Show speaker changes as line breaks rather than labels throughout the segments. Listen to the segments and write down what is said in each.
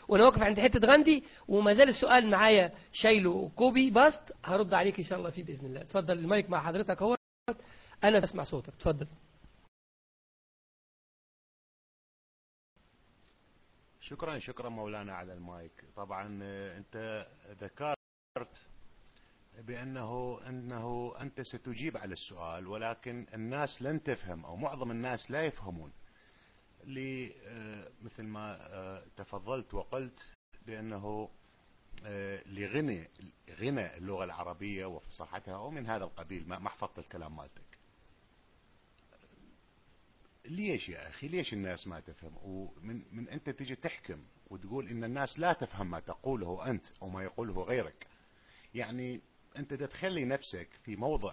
وانا واقف عند حته غاندي وما زال السؤال معايا شايله كوبي باست، هرد عليك ان شاء الله فيه باذن الله. اتفضل المايك مع حضرتك اهو، انا بسمع صوتك، اتفضل.
شكرا مولانا على المايك. طبعا انت ذكرت بأنه أنت ستجيب على السؤال، ولكن الناس لن تفهم أو معظم الناس لا يفهمون. مثل ما تفضلت وقلت بأنه لغنى اللغة العربية وفصاحتها أو من هذا القبيل، ما حفظت الكلام مالتك. ليش يا أخي، ليش الناس ما تفهم؟ ومن أنت تيجي تحكم وتقول إن الناس لا تفهم ما تقوله أنت أو ما يقوله غيرك، يعني أنت تخلي نفسك في موضع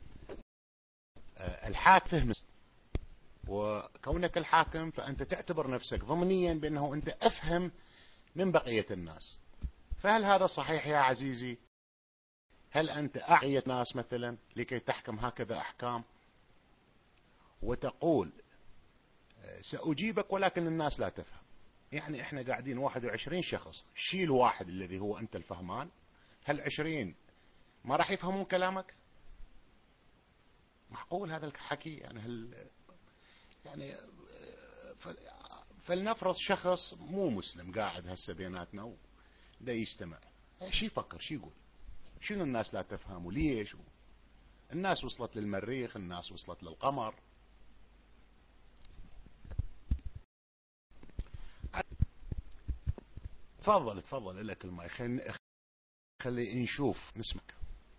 الحاكم، وكونك الحاكم فأنت تعتبر نفسك ضمنيا بأنه أنت أفهم من بقية الناس. فهل هذا صحيح يا عزيزي؟ هل أنت أعية ناس مثلا لكي تحكم هكذا أحكام وتقول سأجيبك ولكن الناس لا تفهم؟ يعني احنا قاعدين 21 شخص، شيل واحد الذي هو أنت الفهمان، هل 20 ما راح يفهمون كلامك؟ معقول هذا الحكي؟ يعني يعني فلنفرض شخص مو مسلم قاعد هسه بيناتنا وده يستمع، شي يفكر، شي يقول؟ شنو الناس لا تفهم وليش؟ الناس وصلت للمريخ، الناس وصلت للقمر. تفضل لك الماء، خلي نشوف نسمعك.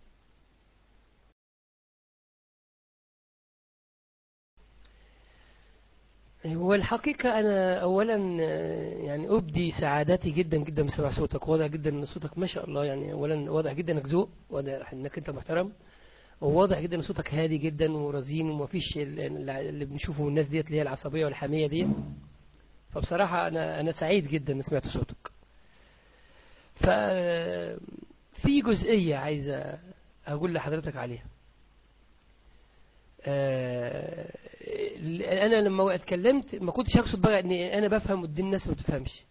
هو الحقيقة أنا أولا يعني أبدي سعادتي جدا جدا بسمع صوتك، واضح جدا أن صوتك ما شاء الله، يعني أولا واضح جدا أنك ذوق، واضح أنك أنت محترم، وواضح جدا أن صوتك هادي جدا ورزين، وما فيش اللي بنشوفه من الناس ديت اللي هي العصبية والحمية دي. فبصراحة أنا سعيد جدا أن سمعت صوتك. ففي جزئية عايز أقول لحضرتك عليها. انا لما اتكلمت ما كنتش اقصد بقى ان انا بفهم ودي الناس ما بتفهمش.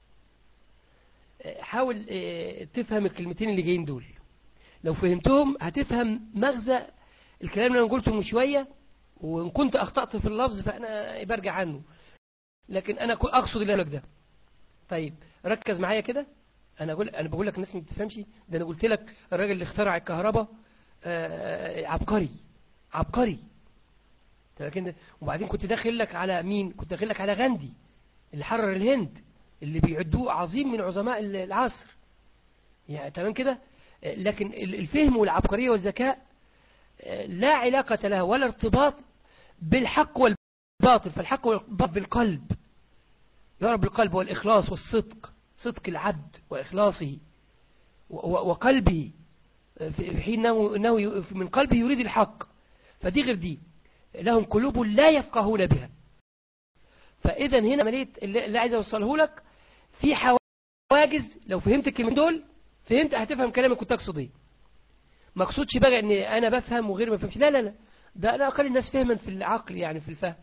حاول تفهم الكلمتين اللي جايين دول، لو فهمتهم هتفهم مغزى الكلام اللي انا قلته من شويه، وان كنت اخطأت في اللفظ فانا برجع عنه، لكن انا اقصد اللي لك ده. طيب ركز معايا كده. انا بقول لك الناس ما بتفهمش، ده انا قلت لك الراجل اللي اخترع الكهرباء عبقري عبقري. لكن وبعدين كنت داخل لك على مين؟ كنت داخل لك على غاندي اللي حرر الهند، اللي بيعدوه عظيم من عظماء العصر، يعني تمام كده. لكن الفهم والعبقرية والذكاء لا علاقة لها ولا ارتباط بالحق والباطل. فالحق والباطل بالقلب، يعرف بالقلب والإخلاص والصدق، صدق العبد وإخلاصه وقلبه في حين أنه من قلبه يريد الحق. فدي غير دي، لهم قلوب لا يفقهون بها. فإذا هنا عملية اللي عايز أوصله لك في حواجز. لو فهمت الكلمتين دول فهمت، هتفهم كلامي كنت أقصد إيه. ما أقصدش بقى إن أنا بفهم وغير ما بفهمش، لا لا لا، ده أنا أقل الناس فهما في العقل، يعني في الفهم.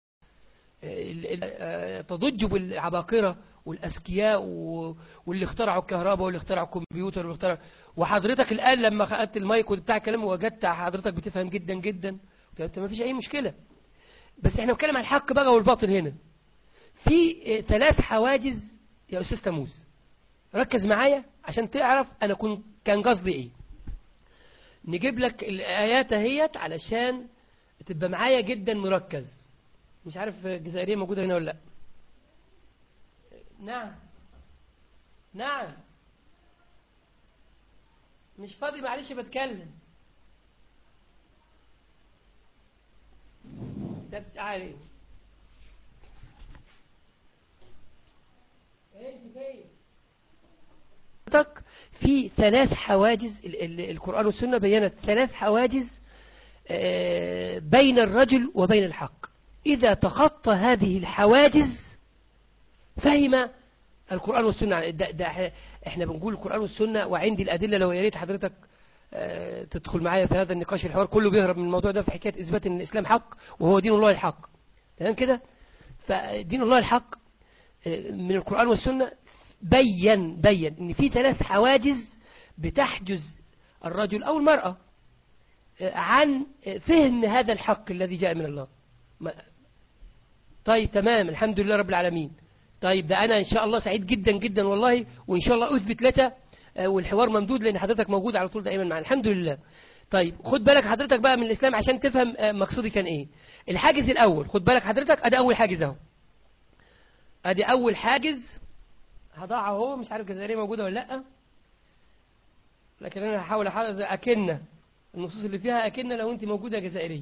تضج بالعباقرة والأذكياء واللي اخترعوا الكهرباء واللي اخترعوا الكمبيوتر واللي اخترعوا. وحضرتك الآن لما خدت المايك وبتاع كلام وجدت حضرتك بتفهم جدا جدا، ما فيش أي مشكلة. بس احنا بنتكلم عن الحق بقى والباطل. هنا في 3 حواجز يا أستاذ تموز، ركز معايا عشان تعرف أنا كان قصدي إيه. نجيب لك الآيات اهيت علشان تبقى معايا جدا مركز. مش عارف الجزائرية موجودة هنا ولا لا. نعم نعم، مش فاضي معلش بتكلم. ده تعالي في 3 حواجز. القرآن والسنة بيّنت 3 حواجز بين الرجل وبين الحق. إذا تخطى هذه الحواجز فهم القرآن والسنة. ده احنا بنقول القرآن والسنة وعندي الأدلة، لو يا ريت حضرتك تدخل معايا في هذا النقاش. الحوار كله بيهرب من الموضوع ده في حكاية إثبات أن الإسلام حق وهو دين الله الحق، تمام كده. فدين الله الحق من القرآن والسنة بين ان في 3 حواجز بتحجز الرجل او المرأة عن فهم هذا الحق الذي جاء من الله. طيب تمام، الحمد لله رب العالمين. طيب ده أنا إن شاء الله سعيد جدا جدا والله، وإن شاء الله أثبت لك، والحوار ممدود لأن حضرتك موجود على طول دائما معنا، الحمد لله. طيب خد بالك حضرتك بقى من الإسلام عشان تفهم مقصودي كان إيه. الحاجز الأول، خد بالك حضرتك، أدي أول حاجز أهو، أدي أول حاجز هضعه اهو. مش عارف جزائرية موجودة ولا لأ، لكن أنا هحاول أحافظ أكنة النصوص اللي فيها أكنة لو أنت موجودة جزائرية.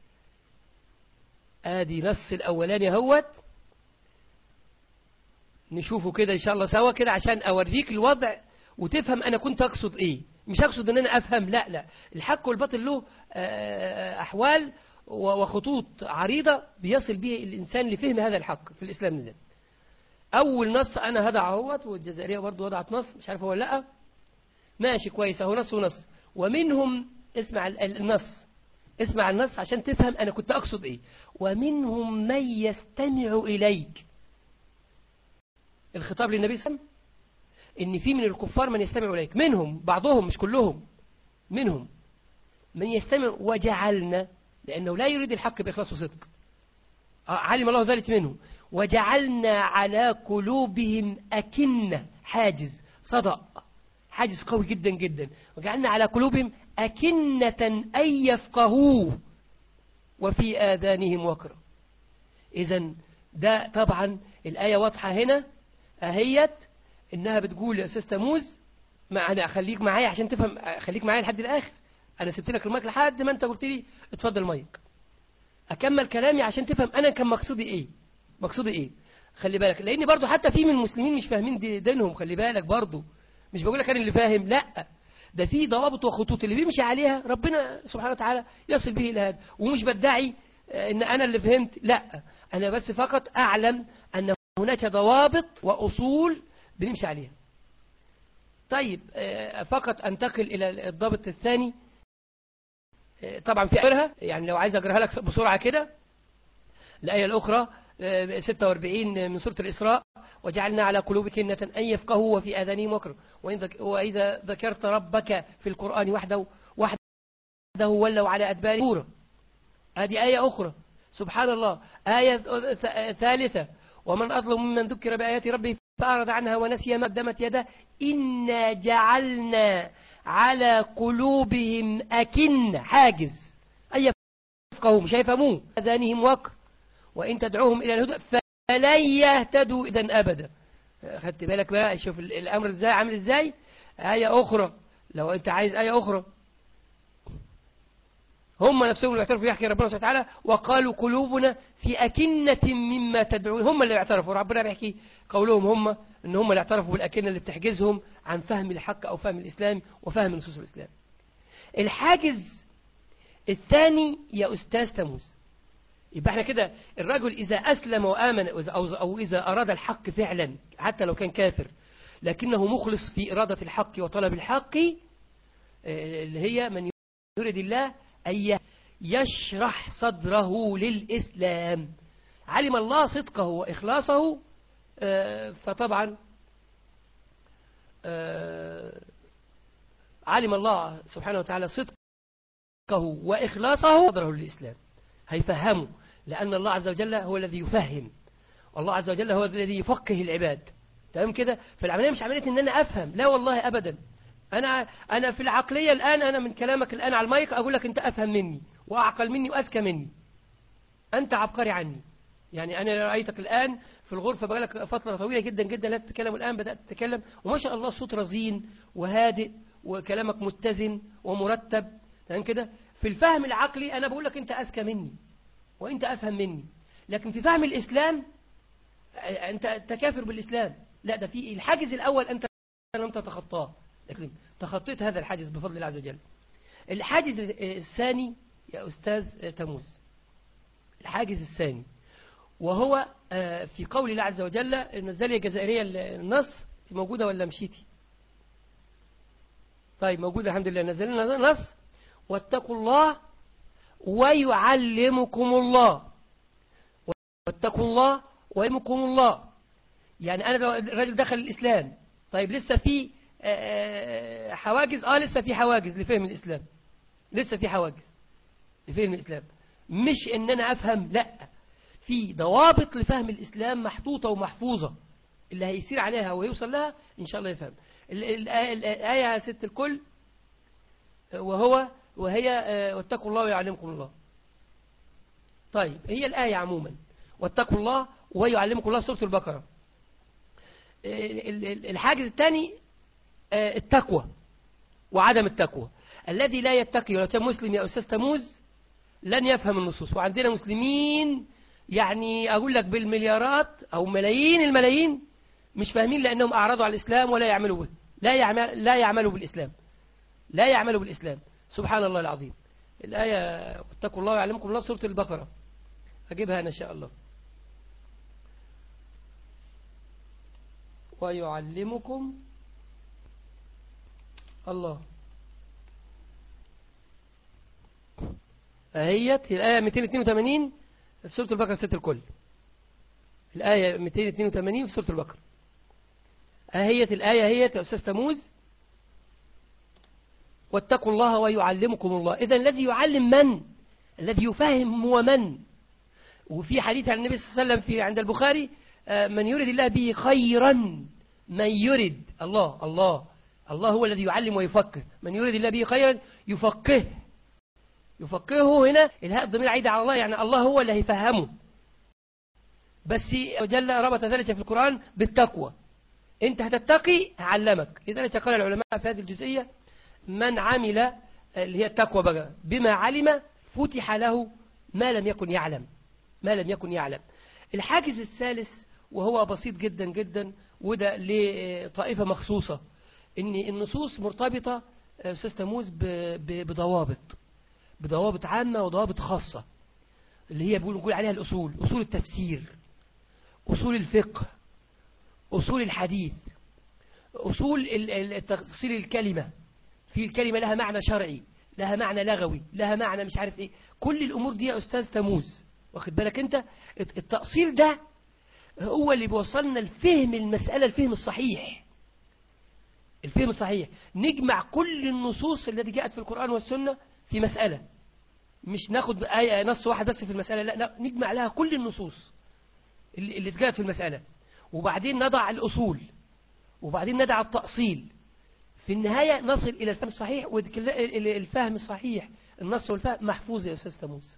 ادي نص الاولاني اهوت، نشوفه كده ان شاء الله سوا كده عشان اوريك الوضع وتفهم انا كنت اقصد ايه. مش اقصد ان انا افهم، لا، الحق والباطل له احوال وخطوط عريضة بيصل به الانسان لفهم هذا الحق في الاسلام نزل. اول نص انا هضع اهوت، والجزائرية برضو وضعت نص، مش عارف هو لا، ماشي كويس اهو، نص ونص. ومنهم، اسمع النص، اسمع النص عشان تفهم أنا كنت أقصد إيه. ومنهم من يستمع إليك، الخطاب للنبي صلى الله عليه وسلم إن في من الكفار من يستمع إليك، منهم بعضهم مش كلهم، منهم من يستمع وجعلنا، لأنه لا يريد الحق بإخلاص وصدق، علم الله ذلك منهم. وجعلنا على قلوبهم أكنة، حاجز صدأ، حاجز قوي جدا جدا. وجعلنا على قلوبهم أكنة أن يفقهوه وفي آذانهم وقرا. إذن ده طبعا الآية واضحة هنا أهيت، إنها بتقول يا أستاذ تموز، ما أنا أخليك معايا عشان تفهم، خليك معايا لحد الآخر. أنا سبت لك المايك لحد ما أنت قلت لي اتفضل المايك، أكمل كلامي عشان تفهم أنا كان مقصودي إيه. مقصودي إيه؟ خلي بالك، لأن برضو حتى في من المسلمين مش فاهمين دينهم، خلي بالك برضو، مش بقول لك أنا اللي فاهم، لا، ده في ضوابط وخطوط اللي بيمشي عليها ربنا سبحانه وتعالى يصل به إلى هذا. ومش بدعي إن أنا اللي فهمت، لا، أنا بس فقط أعلم أن هناك ضوابط وأصول بنمشي عليها. طيب فقط أنتقل إلى الضابط الثاني. طبعا في أقرها، يعني لو عايز أقرأها لك بسرعة كده، الآية الأخرى 46 من سورة الإسراء: وجعلنا على قلوبك كنة أن يفقهوا وفي آذانهم وقرا وإذا ذكرت ربك في القرآن وحده ولوا على أدبارهم. هذه آية أخرى، سبحان الله. آية ثالثة: ومن أظلم ممن ذكر بآيات ربه فأعرض عنها ونسي ما قدمت يده إنا جعلنا على قلوبهم أكنة، حاجز أن يفقهوا، مش هيفهموه، آذانهم وقر وإن تدعوهم إلى الهدى فلن يهتدوا إذن أبدا. خدت بالك بقى؟ شوف الأمر ازاي عامل ازاي. آية أخرى لو أنت عايز آية أخرى، هم نفسهم اللي اعترفوا، يحكي ربنا سبحانه وتعالى وقالوا قلوبنا في أكنة مما تدعون، هم اللي اعترفوا، ربنا بيحكي قولهم هم ان هم اللي اعترفوا بالأكنة اللي بتحجزهم عن فهم الحق أو فهم الإسلام وفهم نصوص الإسلام. الحاجز الثاني يا أستاذ تموز، يبقى احنا كده الرجل إذا أسلم وآمن أو إذا أراد الحق فعلا حتى لو كان كافر لكنه مخلص في إرادة الحق وطلب الحق، اللي هي من يريد الله أن يشرح صدره للإسلام، علم الله صدقه وإخلاصه، فطبعا علم الله سبحانه وتعالى صدقه وإخلاصه صدره للإسلام، هيفهمه، لأن الله عز وجل هو الذي يفهم، والله عز وجل هو الذي يفقه العباد. تمام كده؟ فالعملية مش عملية ان انا افهم، لا والله ابدا. انا في العقلية الان، انا من كلامك الان على المايك اقول لك انت افهم مني واعقل مني واذكى مني، انت عبقري عني. يعني انا رأيتك الان في الغرفة بقالك فترة طويلة جدا جدا لا تتكلم، الان بدأت تتكلم وما شاء الله الصوت رزين وهادئ وكلامك متزن ومرتب. تمام كده؟ في الفهم العقلي انا بقول لك انت اذكى مني وانت افهم مني، لكن في فهم الاسلام انت تكافر بالاسلام، لا، ده في الحاجز الاول انت لم تتخطاه، لكن تخطيت هذا الحاجز بفضل الله عز وجل. الحاجز الثاني يا استاذ تموز، الحاجز الثاني وهو في قول الله عز وجل، نزل يا جزائرية النص موجودة ولا مشيتي؟ طيب موجودة الحمد لله. نزل لنا نص: واتقوا الله ويعلمكم الله، واتقوا الله ويعلمكم الله. يعني أنا لو الرجل دخل الإسلام، طيب لسه في حواجز، لسه في حواجز لفهم الإسلام، لسه في حواجز لفهم الإسلام، مش إن أنا أفهم، لا، في ضوابط لفهم الإسلام محطوطة ومحفوظة، اللي هيسير عليها ويوصل لها إن شاء الله يفهم. الآية يا ست الكل وهي واتقوا الله ويعلمكم الله. طيب هي الآية عموما واتقوا الله ويعلمكم الله، سورة البقرة. الحاجز الثاني التقوى وعدم التقوى. الذي لا يتقي، ولو كان مسلم يا أستاذ تموز لن يفهم النصوص. وعندنا مسلمين يعني أقول لك بالمليارات أو ملايين الملايين مش فاهمين، لأنهم أعرضوا على الإسلام ولا يعملوا به، لا يعملوا بالإسلام، لا يعملوا بالإسلام. سبحان الله العظيم. الآية واتقوا الله ويعلمكم الله، سورة البقرة، أجيبها أنا إن شاء الله. ويعلمكم الله. أهيت الآية 282 في سورة البقرة، ست الكل. الآية 282 في سورة البقرة. أهيت الآية، هي يا أستاذ تموز، واتقوا الله ويعلمكم الله. إذن الذي يعلم من؟ الذي يفهم هو من؟ وفي حديث عن النبي صلى الله عليه وسلم في عند البخاري، من يرد الله به خيرا، من يرد الله هو الذي يعلم ويفقه، من يرد الله به خيرا يفقهه. هنا الهاء الضمير عايدة على الله، يعني الله هو اللي هيفهمه. بس جل ربط ذلك في القرآن بالتقوى، انت هتتقي هعلمك. لذلك قال العلماء في هذه الجزئية من عمل، اللي هي التقوى بقى، بما علم فتح له ما لم يكن يعلم. الحاجز الثالث وهو بسيط جدا جدا، وده لطائفة مخصوصة، ان النصوص مرتبطة أستاذ تموز بضوابط عامة وضوابط خاصة، اللي هي بنقول عليها الأصول، أصول التفسير، أصول الفقه، أصول الحديث، أصول تفصيل الكلمة. في الكلمة لها معنى شرعي، لها معنى لغوي، لها معنى مش عارف ايه. كل الأمور دي يا أستاذ تموز، واخد بالك انت؟ التأصيل ده هو اللي بيوصلنا لفهم المسألة، الفهم الصحيح. نجمع كل النصوص التي جاءت في القرآن والسنة في مسألة، مش ناخد نص واحد بس في المسألة، لا نجمع لها كل النصوص اللي جاءت في المسألة، وبعدين نضع الأصول، وبعدين ندع التأصيل. في النهاية نصل إلى الفهم الصحيح، والفهم الصحيح النص والفهم محفوظ يا أستاذ تموز.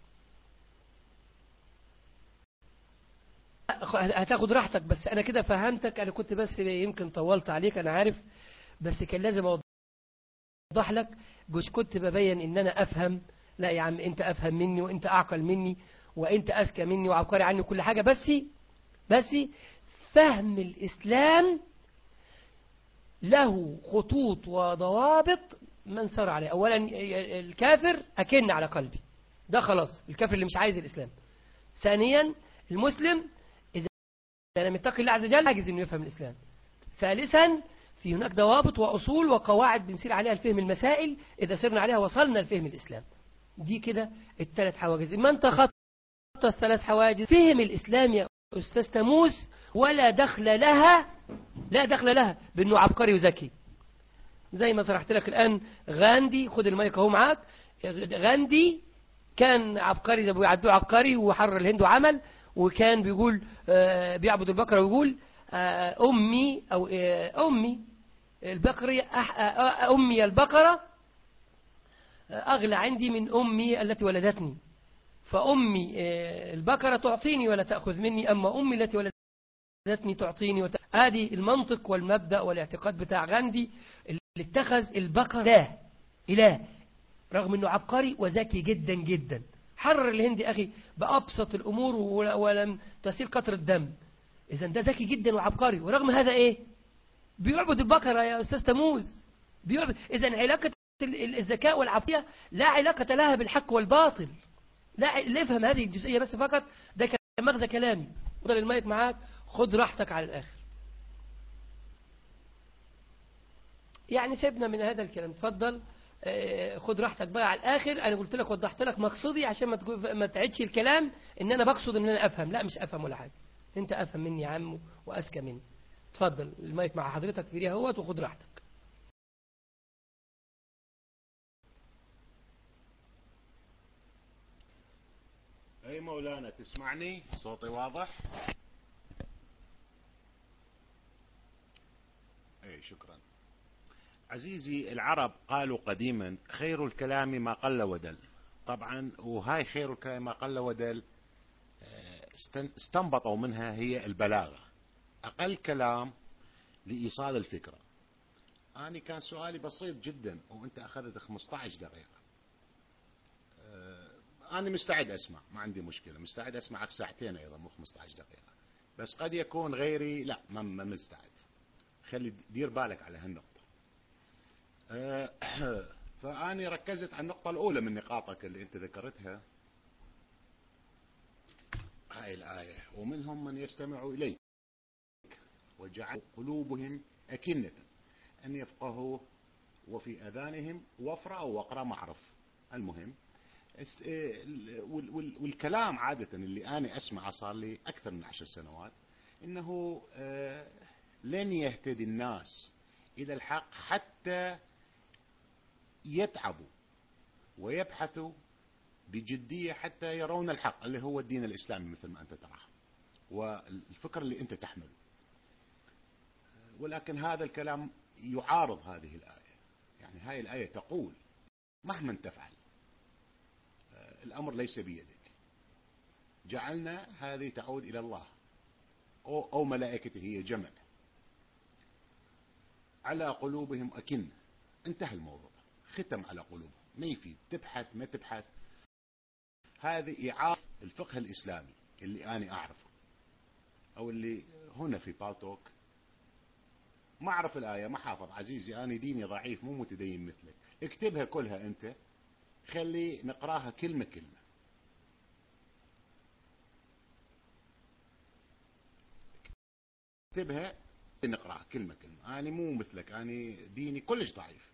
هتاخد راحتك، بس أنا كده فهمتك. أنا كنت بس يمكن طولت عليك، أنا عارف، بس كان لازم أوضح لك، مش كنت ببين إن أنا أفهم. لا يا عم، أنت أفهم مني، وأنت أعقل مني، وأنت أذكى مني، وعبقري عني كل حاجة، بس فهم الإسلام له خطوط وضوابط من سار عليه. أولا الكافر أكن على قلبي، ده خلاص الكافر اللي مش عايز الإسلام. ثانيا المسلم إذا لم يتقي الله عز وجل عاجز إنه يفهم الإسلام. ثالثا في هناك ضوابط وأصول وقواعد بنسير عليها الفهم المسائل، إذا سرنا عليها وصلنا لفهم الإسلام. دي كده الثلاث حواجز. ما انت خطط الثلاث حواجز فهم الإسلام يا أستاذ تموز، لا دخل لها بأنه عبقري وذكي. زي ما طرحت لك الآن غاندي، خد المايك اهو معاك. غاندي كان عبقري، ده بيعدوه عبقري، وحرر الهند وعمل، وكان بيقول بيعبد البقرة، ويقول أمي البقرة أغلى عندي من أمي التي ولدتني، فأمي البقرة تعطيني ولا تأخذ مني، أما أمي التي ولدتني تعطيني هذه المنطق والمبدأ والاعتقاد بتاع غاندي، اللي اتخذ البقرة إله، رغم أنه عبقري وذكي جدا جدا. حرر الهند أخي بأبسط الأمور ولم تسيل قطرة دم. إذن ده ذكي جدا وعبقري، ورغم هذا إيه؟ بيعبد البقرة يا أستاذ تموز، بيعبد. إذن علاقة الذكاء والعقلية لا علاقة لها بالحق والباطل. لا افهم هذه الجزئية بس فقط، ده كان مغزى كلامي. فضل المايك معاك، خد راحتك على الآخر. يعني سيبنا من هذا الكلام، تفضل خد راحتك بقى على الآخر. أنا قلت لك، وضحت لك مقصدي عشان ما تعيدش الكلام إن أنا بقصد إن أنا أفهم. لا، مش أفهم ولا حاجة. انت افهم مني يا عم واذكى مني. اتفضل المايك مع حضرتك في اهوت وخد راحتك.
اي مولانا تسمعني؟ صوتي واضح؟ اي شكرا. عزيزي، العرب قالوا قديما خير الكلام ما قل ودل. طبعا وهاي خير الكلام ما قل ودل استنبطوا منها هي البلاغة، أقل كلام لإيصال الفكرة. أنا كان سؤالي بسيط جدا وأنت أخذت 15 دقيقة. أنا مستعد أسمع، ما عندي مشكلة، مستعد أسمعك ساعتين أيضا مو 15 دقيقة، بس قد يكون غيري لا ما مستعد. خلي دير بالك على هالنقطة. فأنا ركزت على النقطة الأولى من نقاطك اللي أنت ذكرتها، هاي الآية: ومنهم من يستمع إليك وجعل قلوبهم أكنة أن يفقهوا وفي أذانهم وفرة أو وقرة، معرف. المهم والكلام عادة اللي أنا أسمعه صار لي أكثر من 10 سنوات إنه لن يهتدي الناس إلى الحق حتى يتعبوا ويبحثوا بجدية حتى يرون الحق اللي هو الدين الإسلامي مثل ما أنت تراه والفكر اللي أنت تحمله. ولكن هذا الكلام يعارض هذه الآية. يعني هاي الآية تقول مهما تفعل الأمر ليس بيدك، جعلنا هذه تعود إلى الله أو ملائكته، هي جمع. على قلوبهم أكنة، انتهى الموضوع، ختم على قلوبهم، ما يفيد تبحث ما تبحث. هذه إعارة الفقه الإسلامي اللي أنا أعرفه أو اللي هنا في بالتوك. ما أعرف الآية، ما حافظ عزيزي، أنا ديني ضعيف مو متدين مثلك. اكتبها كلها أنت، خلي نقراها كلمة كلمة. اكتبها نقراها كلمة كلمة. أنا مو مثلك، أنا ديني كلش ضعيف،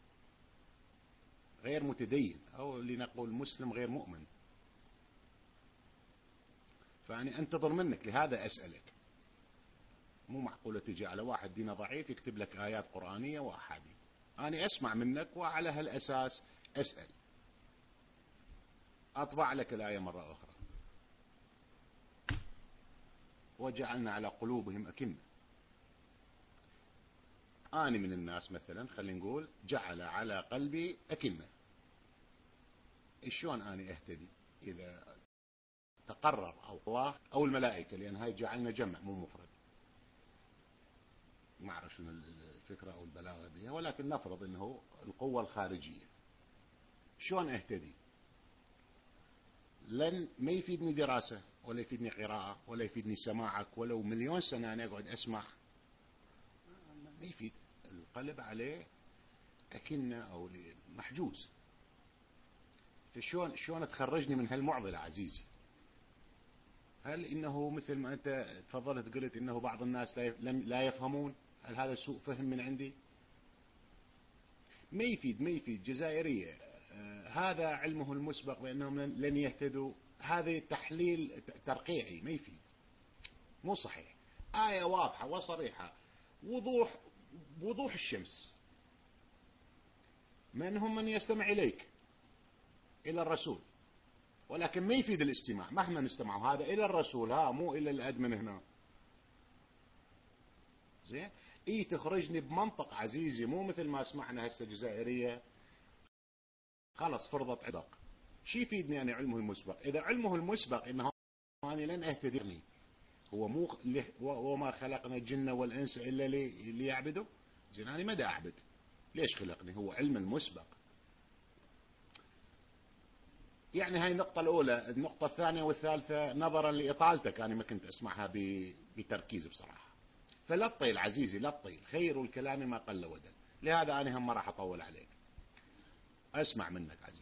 غير متدين، أو لنقول مسلم غير مؤمن. فأنا أنتظر منك، لهذا أسألك. مو معقولة تجي على واحد دينه ضعيف يكتب لك آيات قرآنية وأحاديث. أنا أسمع منك وعلى هالأساس أسأل. أطبع لك الآية مرة أخرى: وجعلنا على قلوبهم أكنة. أنا من الناس مثلا خلينا نقول جعل على قلبي أكنة. شلون أنا أهتدي؟ إذا تقرر أو الله أو الملائكة، لأن هاي جعلنا جمع مو مفرد. ما أعرف شنو الفكرة أو البلاغة بها، ولكن نفرض أنه القوة الخارجية. شلون أهتدي؟ ما يفيدني دراسة ولا يفيدني قراءة ولا يفيدني سماعك ولو مليون سنة أنا أقعد أسمع، ما يفيد. القلب عليه أكنة أو محجوز. فشون تخرجني من هالمعضلة عزيزي؟ هل إنه مثل ما أنت تفضلت قلت إنه بعض الناس لا يفهمون؟ هل هذا سوء فهم من عندي؟ ما يفيد جزائرية. هذا علمه المسبق بأنهم لن يهتدوا، هذا تحليل ترقيعي ما يفيد، مو صحيح. آية واضحة وصريحة، وضوح الشمس: منهم من يستمع إليك، إلى الرسول. ولكن ما يفيد الاستماع مهما نستمعوا، هذا إلى الرسول، مو إلى الأدمن هنا. زين؟ تخرجني بمنطق عزيزي، مو مثل ما سمعنا هسه جزائرية خلص فرضت عدق. شي يفيدني أنا علمه المسبق إذا علمه المسبق إنه أنا لن أهتدي؟ هو مو وما خلقنا الجن والإنس إلا ليعبدوا. زين، أنا مدى أعبد؟ ليش خلقني؟ هو علم المسبق. يعني هاي النقطة الأولى. النقطة الثانية والثالثة نظرا لإطالتك أنا ما كنت أسمعها بتركيز بصراحة. فلا تطيل عزيزي، لا تطيل، خير الكلام ما قل ودل. لهذا أنا هم ما راح أطول عليك، أسمع منك عزيزي.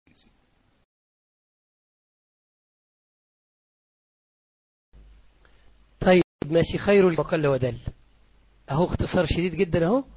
طيب ماشي، خير ما قل ودل أهو اختصار شديد جدا أهو.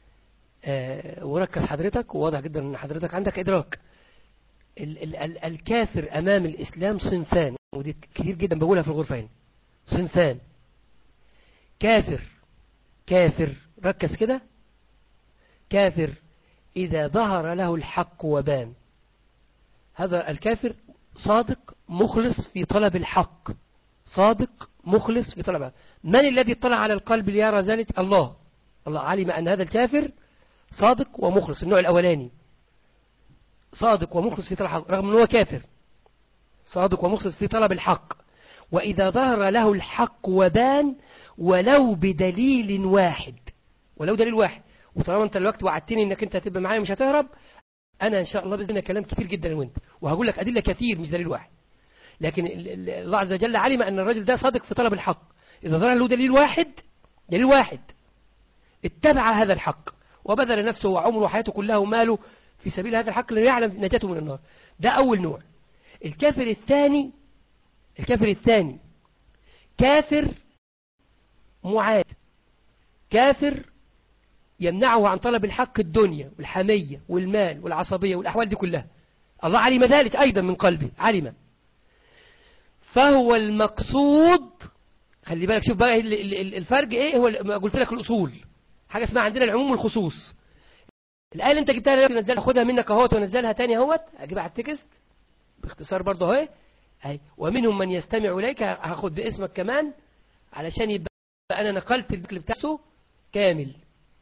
وركز حضرتك، وواضح جدا أن حضرتك عندك إدراك. الكافر أمام الإسلام صنفان، ودي كتير جدا بقولها في الغرفة هنا. صنفان: كافر، كافر ركز كده، كافر إذا ظهر له الحق وبان. هذا الكافر صادق مخلص في طلب الحق، صادق مخلص في طلب الحق. من الذي اطلع على القلب ليرى ذلك؟ الله. الله علم أن هذا الكافر صادق ومخلص، النوع الأولاني صادق ومخلص في طلب الحق رغم أنه كافر، صادق ومخلص في طلب الحق. وإذا ظهر له الحق وبان ولو بدليل واحد، ولو دليل واحد. وطالما انت الوقت وعدتني انك انت هتبقى معايا مش هتهرب، انا ان شاء الله باذن الله كلام كتير جدا وانت، وهقول لك ادله كثير مش دليل واحد. لكن الله عز وجل علم ان الرجل ده صادق في طلب الحق. اذا ظهر له دليل واحد، دليل واحد، اتبع هذا الحق وبذل نفسه وعمره وحياته كلها وماله في سبيل هذا الحق ليعلم نجاته من النار. ده اول نوع. الكافر الثاني، الكافر الثاني كافر معاد، كافر يمنعه عن طلب الحق الدنيا والحمية والمال والعصبية والأحوال دي كلها. الله علم ذلك أيضا من قلبه، علم. فهو المقصود، خلي بالك شوف بقى الفرق ايه. هو ما قلت لك الأصول، حاجة اسمها عندنا العموم والخصوص. الآية اللي انت جبتها نزلها، خدها منك اهوت ونزلها تاني اهوت، اجيبها على التكست باختصار برضه اهي. ومنهم من يستمع إليك، هاخد باسمك كمان علشان يبقى أنا نقلت الذكر بتاعه كامل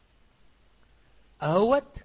اهوت.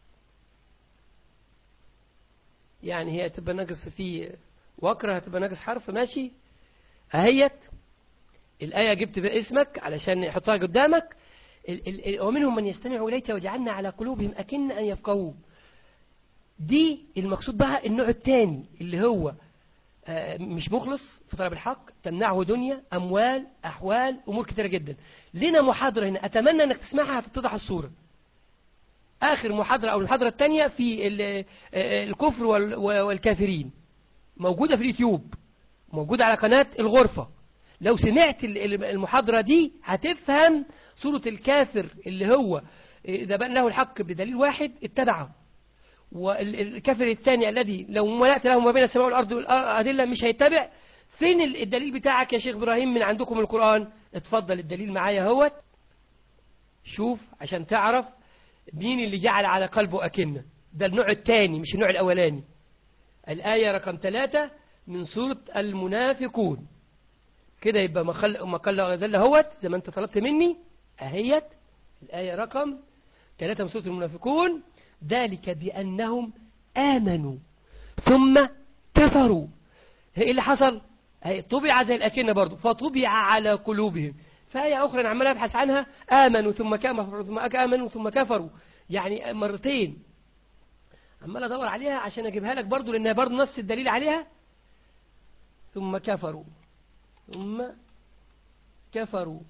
يعني هي هتبقى ناقص في وكرة، هتبقى ناقص حرف، ماشي اهيت. الآية جبت باسمك علشان يحطها قدامك. ومنهم من يستمع إليك وجعلنا على قلوبهم أكن أن يفقهوه. دي المقصود بها النوع الثاني اللي هو مش مخلص في طلب الحق، تمنعه دنيا، أموال، أحوال، أمور كتيرة جدا. لنا محاضرة هنا أتمنى أنك تسمعها هتتضح الصورة. آخر محاضرة أو المحاضرة الثانية في الكفر والكافرين، موجودة في اليوتيوب، موجودة على قناة الغرفة. لو سمعت المحاضرة دي هتفهم صورة الكافر اللي هو إذا بان له الحق بدليل واحد اتبعه، والكافر الثاني الذي لو ملأت له ما بين السماء والأرض والأدلة مش هيتبع. فين الدليل بتاعك يا شيخ إبراهيم من عندكم من القرآن؟ اتفضل الدليل معايا اهوت، شوف عشان تعرف مين اللي جعل على قلبه أكنة. ده النوع الثاني مش النوع الأولاني. الآية رقم 3 من سورة المنافقون كده. يبقى ما قال وذل هوت زي ما انت طلبت مني اهيت. الآية رقم 3 من سورة المنافقون: ذلك بأنهم آمنوا ثم كفروا. ايه اللي حصل؟ طبع زي الأكنة برضو، فطبع على قلوبهم. فآية أخرى أنا عمال أبحث عنها: آمنوا ثم كفروا ثم آمنوا ثم كفروا، يعني مرتين عمال أدور عليها عشان أجيبها لك برضو لأنها برضو نفس الدليل عليها. ثم كفروا ثم كفروا،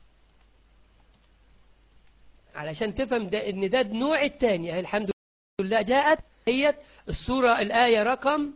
علشان تفهم ده ان ده النوع الثاني. الحمد لله جاءت هي السورة الآية رقم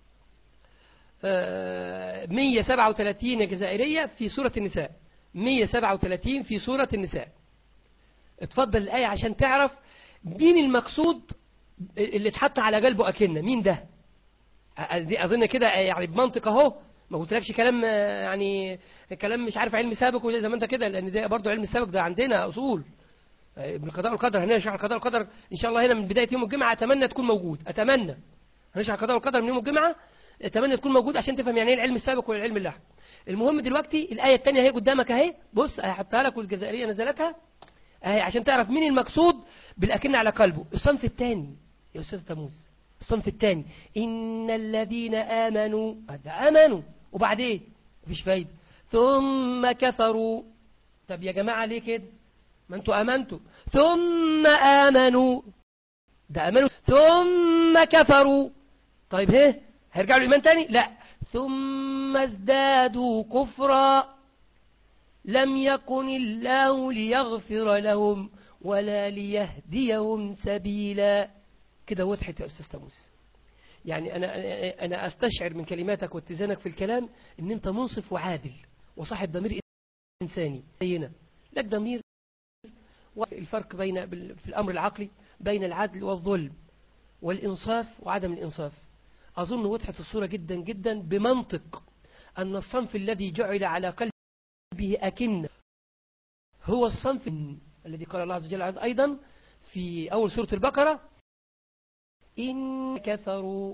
137 جزائرية في سورة النساء، 137 في سورة النساء. اتفضل الآية عشان تعرف مين المقصود اللي اتحط على قلبه أكنة، مين ده. أظن كده يعني بمنطق اهو، ما قلتلكش كلام يعني كلام مش عارف علم سابق زي ما انت كده، لان ده برضه علم السابق ده عندنا اصول بالقضاء والقدر. هنشرح القضاء والقدر ان شاء الله هنا من بدايه يوم الجمعه، اتمنى تكون موجود، اتمنى هنشرح القضاء والقدر من يوم الجمعه، اتمنى تكون موجود عشان تفهم يعني ايه العلم السابق والعلم اللاحق. المهم دلوقتي الايه الثانيه اهي قدامك اهي، بص هحطها لك والجزائريه نزلتها اهي عشان تعرف مين المقصود بالاكنه على قلبه. الصنف الثاني يا استاذ تموز، الصنف الثاني: إن الذين آمنوا، ده آمنوا وبعدين مفيش فايدة، ثم كفروا. طب يا جماعة ليه كده؟ ما انتوا آمنتوا ثم آمنوا، ده آمنوا ثم كفروا. طيب هيرجعوا الإيمان تاني؟ لا، ثم ازدادوا كفرا لم يكن الله ليغفر لهم ولا ليهديهم سبيلا. كده وضحت يا أستاذ تموس. يعني أنا أستشعر من كلماتك واتزانك في الكلام أن أنت منصف وعادل وصاحب ضمير إنساني زينا، لك ضمير. الفرق في الأمر العقلي بين العدل والظلم والإنصاف وعدم الإنصاف. أظن وضحت الصورة جدا جدا بمنطق أن الصنف الذي جعل على قلبه أكنة هو الصنف الذي قال الله عز وجل أيضا في أول سورة البقرة إن كفروا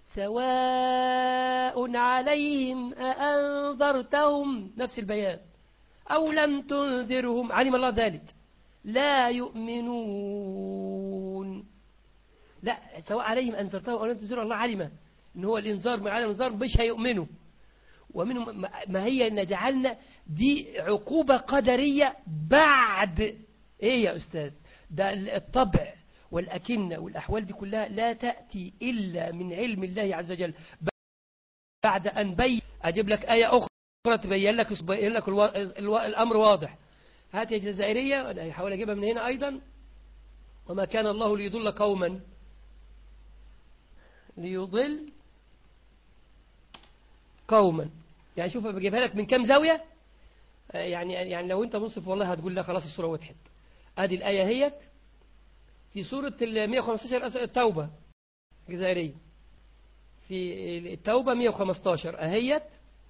سواء عليهم أأنذرتهم، نفس البيان، أو لم تنذرهم علم الله ذلك لا يؤمنون. لا، سواء عليهم أنذرتهم أو لم تنذرهم، الله علم إن هو الإنذار من عدم الإنذار مش هيؤمنوا. ومنهم ما هي إن جعلنا دي عقوبة قدرية بعد إيه يا أستاذ؟ ده الطبع والأكنة والأحوال دي كلها لا تأتي إلا من علم الله عز وجل بعد أن أجيب لك آية أخرى تبين لك الأمر واضح. هات يا جزائرية، أنا هحاول أجيبها من هنا أيضا. وما كان الله ليضل قوما ليضل قوما، يعني شوف بجيبها لك من كام زاوية. يعني لو أنت منصف والله هتقول لك خلاص الصورة وضحت. أدي الآية هيت في سورة 115 التوبة جزائرية، في التوبة 115 أهيت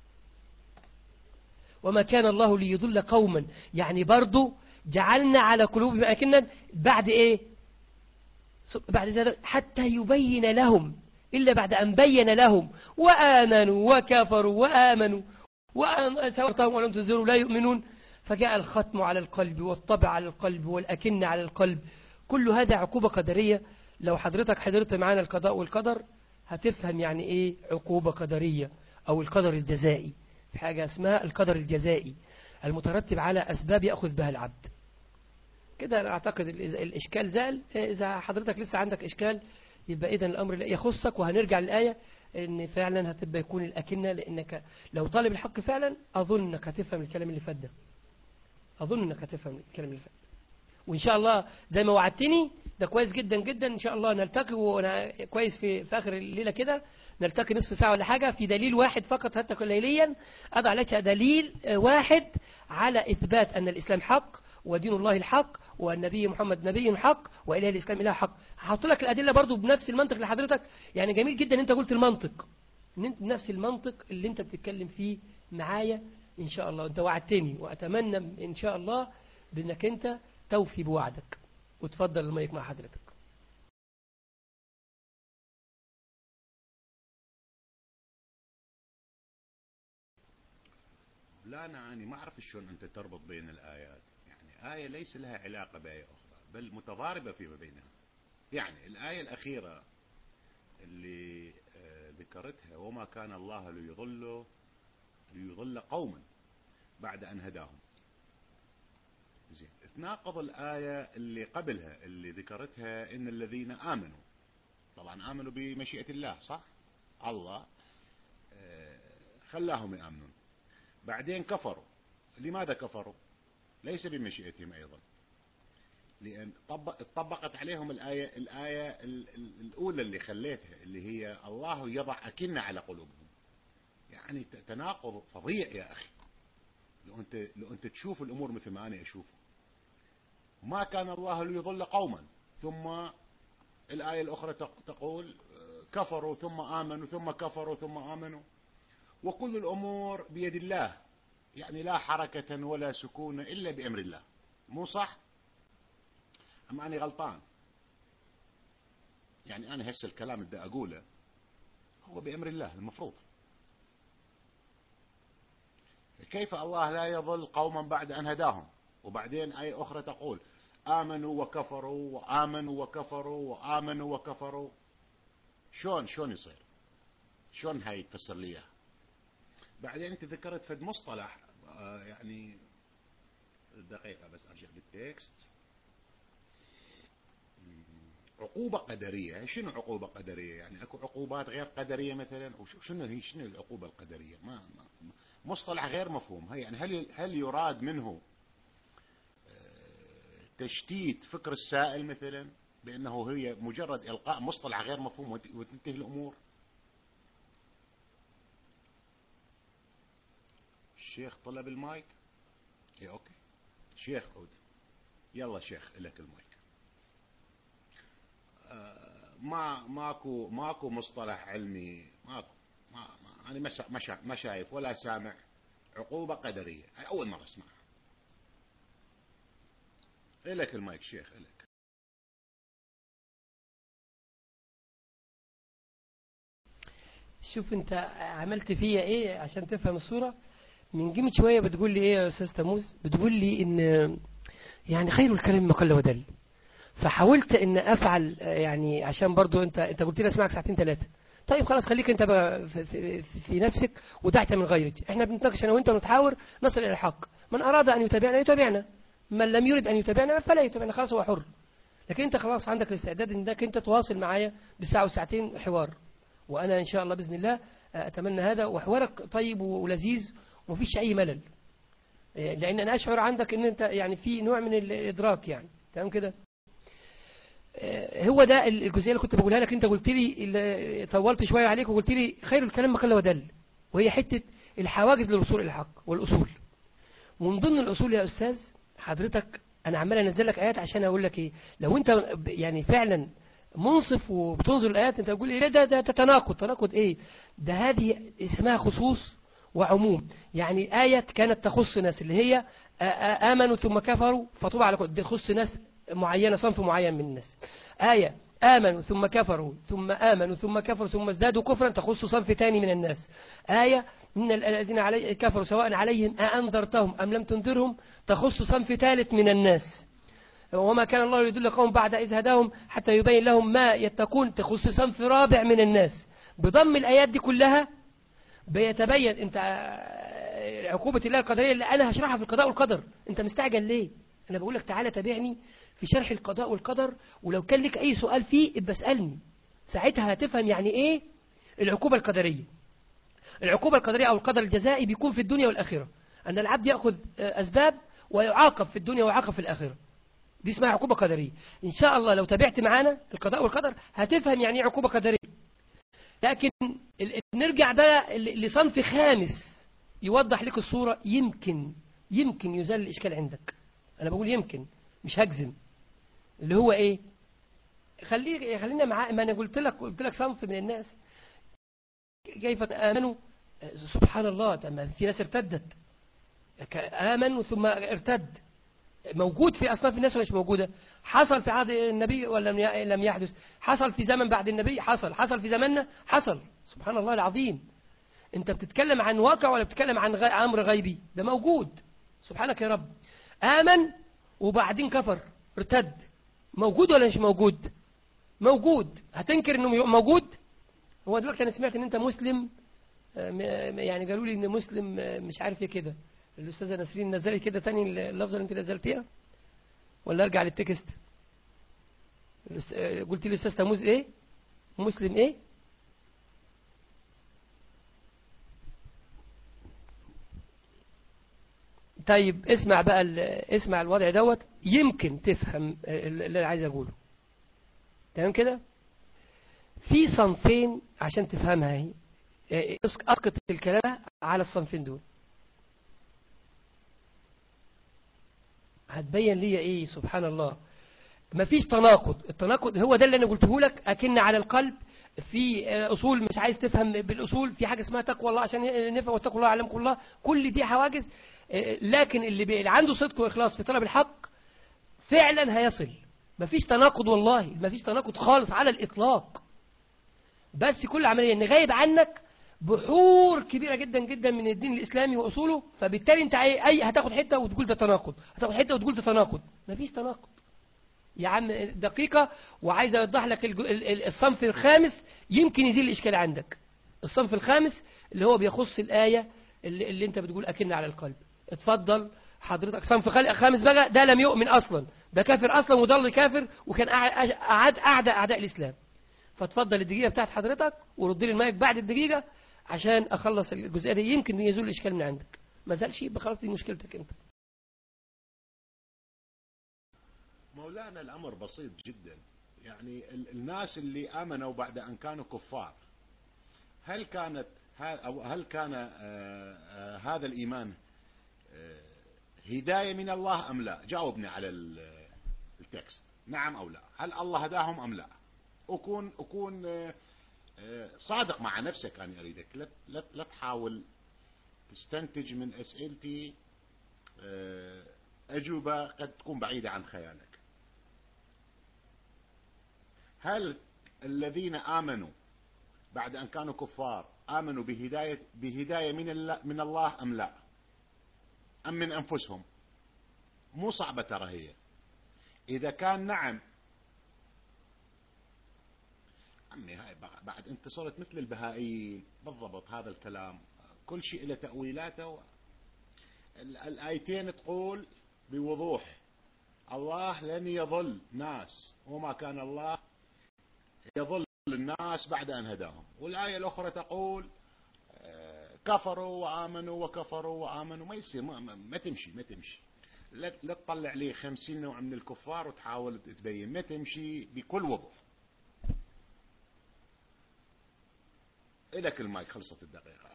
وما كان الله ليضل قوما، يعني برضو جعلنا على قلوبهم أكنة بعد إيه؟ بعد ذلك حتى يبين لهم، إلا بعد أن بين لهم وآمنوا وكفروا وآمنوا سواء ولم تنذروا لا يؤمنون، فجاء الختم على القلب والطبع على القلب والأكنة على القلب. كل هذا عقوبة قدرية. لو حضرتك حضرت معنا القضاء والقدر هتفهم يعني إيه عقوبة قدرية أو القدر الجزائي. في حاجة اسمها القدر الجزائي المترتب على أسباب يأخذ بها العبد. كده أنا أعتقد الإشكال زال. إذا حضرتك لسه عندك إشكال يبقى إذن الأمر يخصك، وهنرجع للآية إن فعلا هتبقى يكون الأكنة، لأنك لو طالب الحق فعلا أظن أنك هتفهم الكلام اللي فات ده. أظن أنك هتفهم الكلام اللي فات، وإن شاء الله زي ما وعدتني ده كويس جدا جدا. إن شاء الله نلتقي، وأنا كويس في آخر الليلة كده نلتقي نصف ساعة ولا حاجة في دليل واحد فقط حتى ليليا. أضع لك دليل واحد على إثبات أن الإسلام حق ودين الله الحق والنبي محمد نبي حق وإله الإسلام إله حق. هحط لك الأدلة برضو بنفس المنطق لحضرتك. يعني جميل جدا أنت قلت المنطق، إن أنت بنفس المنطق اللي أنت بتتكلم فيه معايا إن شاء الله. أنت وعدتني، وأتمنى إن شاء الله بأنك أنت توفي بوعدك. وتفضل المايك مع حضرتك.
لا أنا ما أعرف شلون أنت تربط بين الآيات. يعني آية ليس لها علاقة بآية أخرى بل متضاربة فيما بينها. يعني الآية الأخيرة اللي ذكرتها وما كان الله ليضل قوما بعد أن هداهم، زين، تناقض الآية اللي قبلها اللي ذكرتها إن الذين آمنوا، طبعا آمنوا بمشيئة الله، صح؟ الله خلاهم يآمنون، بعدين كفروا. لماذا كفروا؟ ليس بمشيئتهم أيضا، لأن طبقت عليهم الآية الأولى اللي خليتها اللي هي الله يضع أكنة على قلوبهم. يعني تناقض فظيع يا أخي. لو أنت تشوف الأمور مثل ما أنا أشوفه. ما كان الله ليضل قوما، ثم الآية الأخرى تقول كفروا ثم آمنوا ثم كفروا ثم آمنوا، وكل الأمور بيد الله. يعني لا حركة ولا سكون إلا بأمر الله. مو صح؟ أما أنا غلطان؟ يعني أنا هسه الكلام اللي أقوله هو بأمر الله المفروض. كيف الله لا يضل قوما بعد أن هداهم؟ وبعدين آية أخرى تقول آمنوا وكفروا وآمنوا وكفروا وآمنوا وكفروا. شلون يصير؟ شلون هاي تفسر لي إياها؟ بعدين أنت ذكرت فد مصطلح يعني دقيقة بس أرجع بالتكست. عقوبة قدرية. شنو عقوبة قدرية؟ يعني أكو عقوبات غير قدرية مثلا؟ شنو العقوبة القدرية؟ ما مصطلح غير مفهوم. يعني هل يراد منه تشتيت فكر السائل مثلا بأنه هي مجرد إلقاء مصطلح غير مفهوم وتنتهي الأمور؟ الشيخ طلب المايك. اي اوكي شيخ عود، يلا شيخ لك المايك. ماكو مصطلح علمي، ماكو.
أنا ما شايف ولا سامع عقوبة قدرية، أول مرة أسمعها. إليك المايك شيخ، إليك.
شوف انت عملت فيا ايه عشان تفهم الصورة. من جيمة شوية بتقول لي ايه يا استاذ تموز؟ بتقول لي ان يعني خير الكلام ما قل ودل. فحاولت ان افعل يعني عشان برضو انت قلت لي اسمعك ساعتين ثلاثة. طيب خلاص خليك انت بقى في نفسك ودعت من غيرك. احنا بنتناقش انا وانت ونتحاور نصل الى الحق. من اراد ان يتابعنا يتابعنا، من لم يرد ان يتابعنا فلا يتابعنا، خلاص هو حر. لكن انت خلاص عندك الاستعداد انك انت تواصل معايا بالساعة وساعتين حوار، وانا ان شاء الله باذن الله اتمنى هذا. وحوارك طيب ولذيذ ومفيش اي ملل، لان انا اشعر عندك ان انت يعني في نوع من الادراك يعني. تمام كده؟ هو ده الجزئيه اللي كنت بقولها لك. انت قلت لي طولت شويه عليك وقلت لي خير الكلام ما قل ودل، وهي حته الحواجز للوصول الى الحق والاصول. ومن ضمن الاصول يا استاذ حضرتك انا عمال انزل لك ايات عشان اقول لك ايه. لو انت يعني فعلا منصف وبتنظر الايات انت تقول ايه ده تناقض. تناقض ايه ده؟ هذه اسمها خصوص وعموم. يعني آية كانت تخص ناس اللي هي آمنوا ثم كفروا فطبع على كل، دي تخص ناس معينة، صنف معين من الناس. آية آمنوا ثم كفروا ثم آمنوا ثم كفروا ثم ازدادوا كفرا تخص صنف ثاني من الناس. آية من الذين كفروا سواء عليهم أأنذرتهم أم لم تنذرهم تخص صنف ثالث من الناس. وما كان الله يدل قوم بعد إذ هداهم حتى يبين لهم ما يتقون تخص صنف رابع من الناس. بضم الآيات دي كلها بيتبين انت عقوبة الله القدرية اللي أنا هشرحها في القضاء والقدر. انت مستعجل ليه؟ أنا بقول لك تعالى تابعني في شرح القضاء والقدر، ولو كان لك أي سؤال فيه ابقى اسألني، ساعتها هتفهم يعني إيه العقوبة القدرية. العقوبة القدرية أو القدر الجزائي بيكون في الدنيا والآخرة، أن العبد يأخذ أسباب ويعاقب في الدنيا ويعاقب في الآخرة. دي اسمها عقوبة قدرية. إن شاء الله لو تابعت معانا القضاء والقدر هتفهم يعني ايه عقوبة قدرية. لكن نرجع بقى لصنف خامس يوضح لك الصورة. يمكن يزال الإشكال عندك. أنا بقول يمكن مش هجزم. اللي هو إيه؟ خلينا مع ما أنا قلت لك صنف من الناس كيف آمنوا. سبحان الله، في ناس ارتدت. آمنوا ثم ارتد. موجود في أصناف الناس ولا مش موجودة؟ حصل في عهد النبي ولا لم يحدث؟ حصل في زمن بعد النبي؟ حصل في زمننا؟ حصل. سبحان الله العظيم. انت بتتكلم عن واقع ولا بتتكلم عن أمر غيبي؟ ده موجود. سبحانك يا رب. آمن وبعدين كفر ارتد، موجود ولا مش موجود؟ موجود. هتنكر انه موجود؟ هو دلوقتي انا سمعت ان انت مسلم، يعني قالوا لي ان مسلم مش عارف ايه كده. الأستاذة نسرين نزلت كده تاني اللفظة اللي انت نزلتيها ولا ارجع للتكست؟ قلت لي الأستاذ تموز ايه؟ مسلم ايه؟ طيب اسمع بقى اسمع الوضع دوت يمكن تفهم اللي انا عايز اقوله. تمام كده؟ في صنفين عشان تفهمها اهي. اسقط الكلام على الصنفين دول هتبين لي ايه. سبحان الله. مفيش تناقض. التناقض هو ده اللي انا قلته لك. اكن على القلب في اصول مش عايز تفهم بالاصول. في حاجه اسمها تقوى الله عشان نفهم واتقوا الله علمكم الله. كل دي حواجز. لكن اللي عنده صدق واخلاص في طلب الحق فعلا هيصل. مفيش تناقض والله، مفيش تناقض خالص على الاطلاق. بس كل عمليه ان غايب عنك بحور كبيرة جدا جدا من الدين الإسلامي وأصوله. فبالتالي أنت هتاخد حتة وتقول ده تناقض، هتاخد حتة وتقول ده تناقض. مفيش تناقض يا عم. دقيقة وعايز أوضح لك الصنف الخامس يمكن يزيل الإشكال عندك. الصنف الخامس اللي هو بيخص الآية اللي أنت بتقول أكن على القلب. اتفضل حضرتك. صنف خامس بقى ده لم يؤمن أصلا، ده كافر أصلا وضل كافر وكان أعداء الإسلام. فتفضل الدقيقة بتاعت حضرتك ورد لي المايك بعد الدقيقة عشان أخلص الجزئية دي. يمكن يزول الإشكال من عندك. ما زالش يبقى خلاص دي مشكلتك أنت.
مولانا الأمر بسيط جدا. يعني الناس اللي آمنوا بعد أن كانوا كفار، هل كان هذا الإيمان هداية من الله أم لا؟ جاوبني على التكست، نعم أو لا. هل الله هداهم أم لا؟ أكون صادق مع نفسك. أنا أريدك لا تحاول تستنتج من أسئلتي أجوبة قد تكون بعيدة عن خيالك. هل الذين آمنوا بعد أن كانوا كفار آمنوا بهداية من الله أم لا، أم من أنفسهم؟ مو صعبة ترى هي. إذا كان نعم، عمي هاي بعد أنت صرت مثل البهائيين بالضبط. هذا الكلام كل شيء له تأويلاته. الآيتين تقول بوضوح الله لن يضل ناس، وما كان الله يضل الناس بعد أن هداهم. والآية الأخرى تقول كفروا وآمنوا وكفروا وآمنوا. ما يصير، ما تمشي. لا تطلع لي 50 نوع من الكفار وتحاول تبين. ما تمشي بكل وضوح. إلك المايك، خلصت الدقيقة.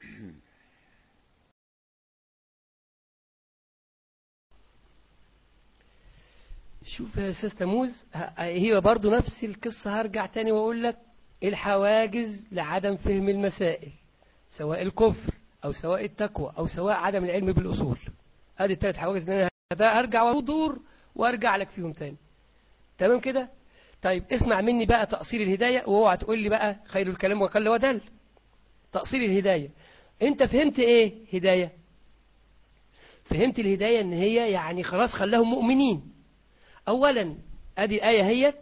شوف يا أستاذ تموز، هي برضو نفس القصة. هرجع تاني وأقول لك الحواجز لعدم فهم المسائل، سواء الكفر أو سواء التقوى أو سواء عدم العلم بالأصول. هذه الثلاث حواجز اللي أنا أرجع وأدور وأرجع لك فيهم تاني. تمام كده؟ طيب اسمع مني بقى تأصيل الهداية، واوعى تقول لي بقى خير الكلام وقل ودل. تأصيل الهداية، أنت فهمت إيه هداية؟ فهمت الهداية إن هي يعني خلاص خلاهم مؤمنين. أولا أدي الآية هيت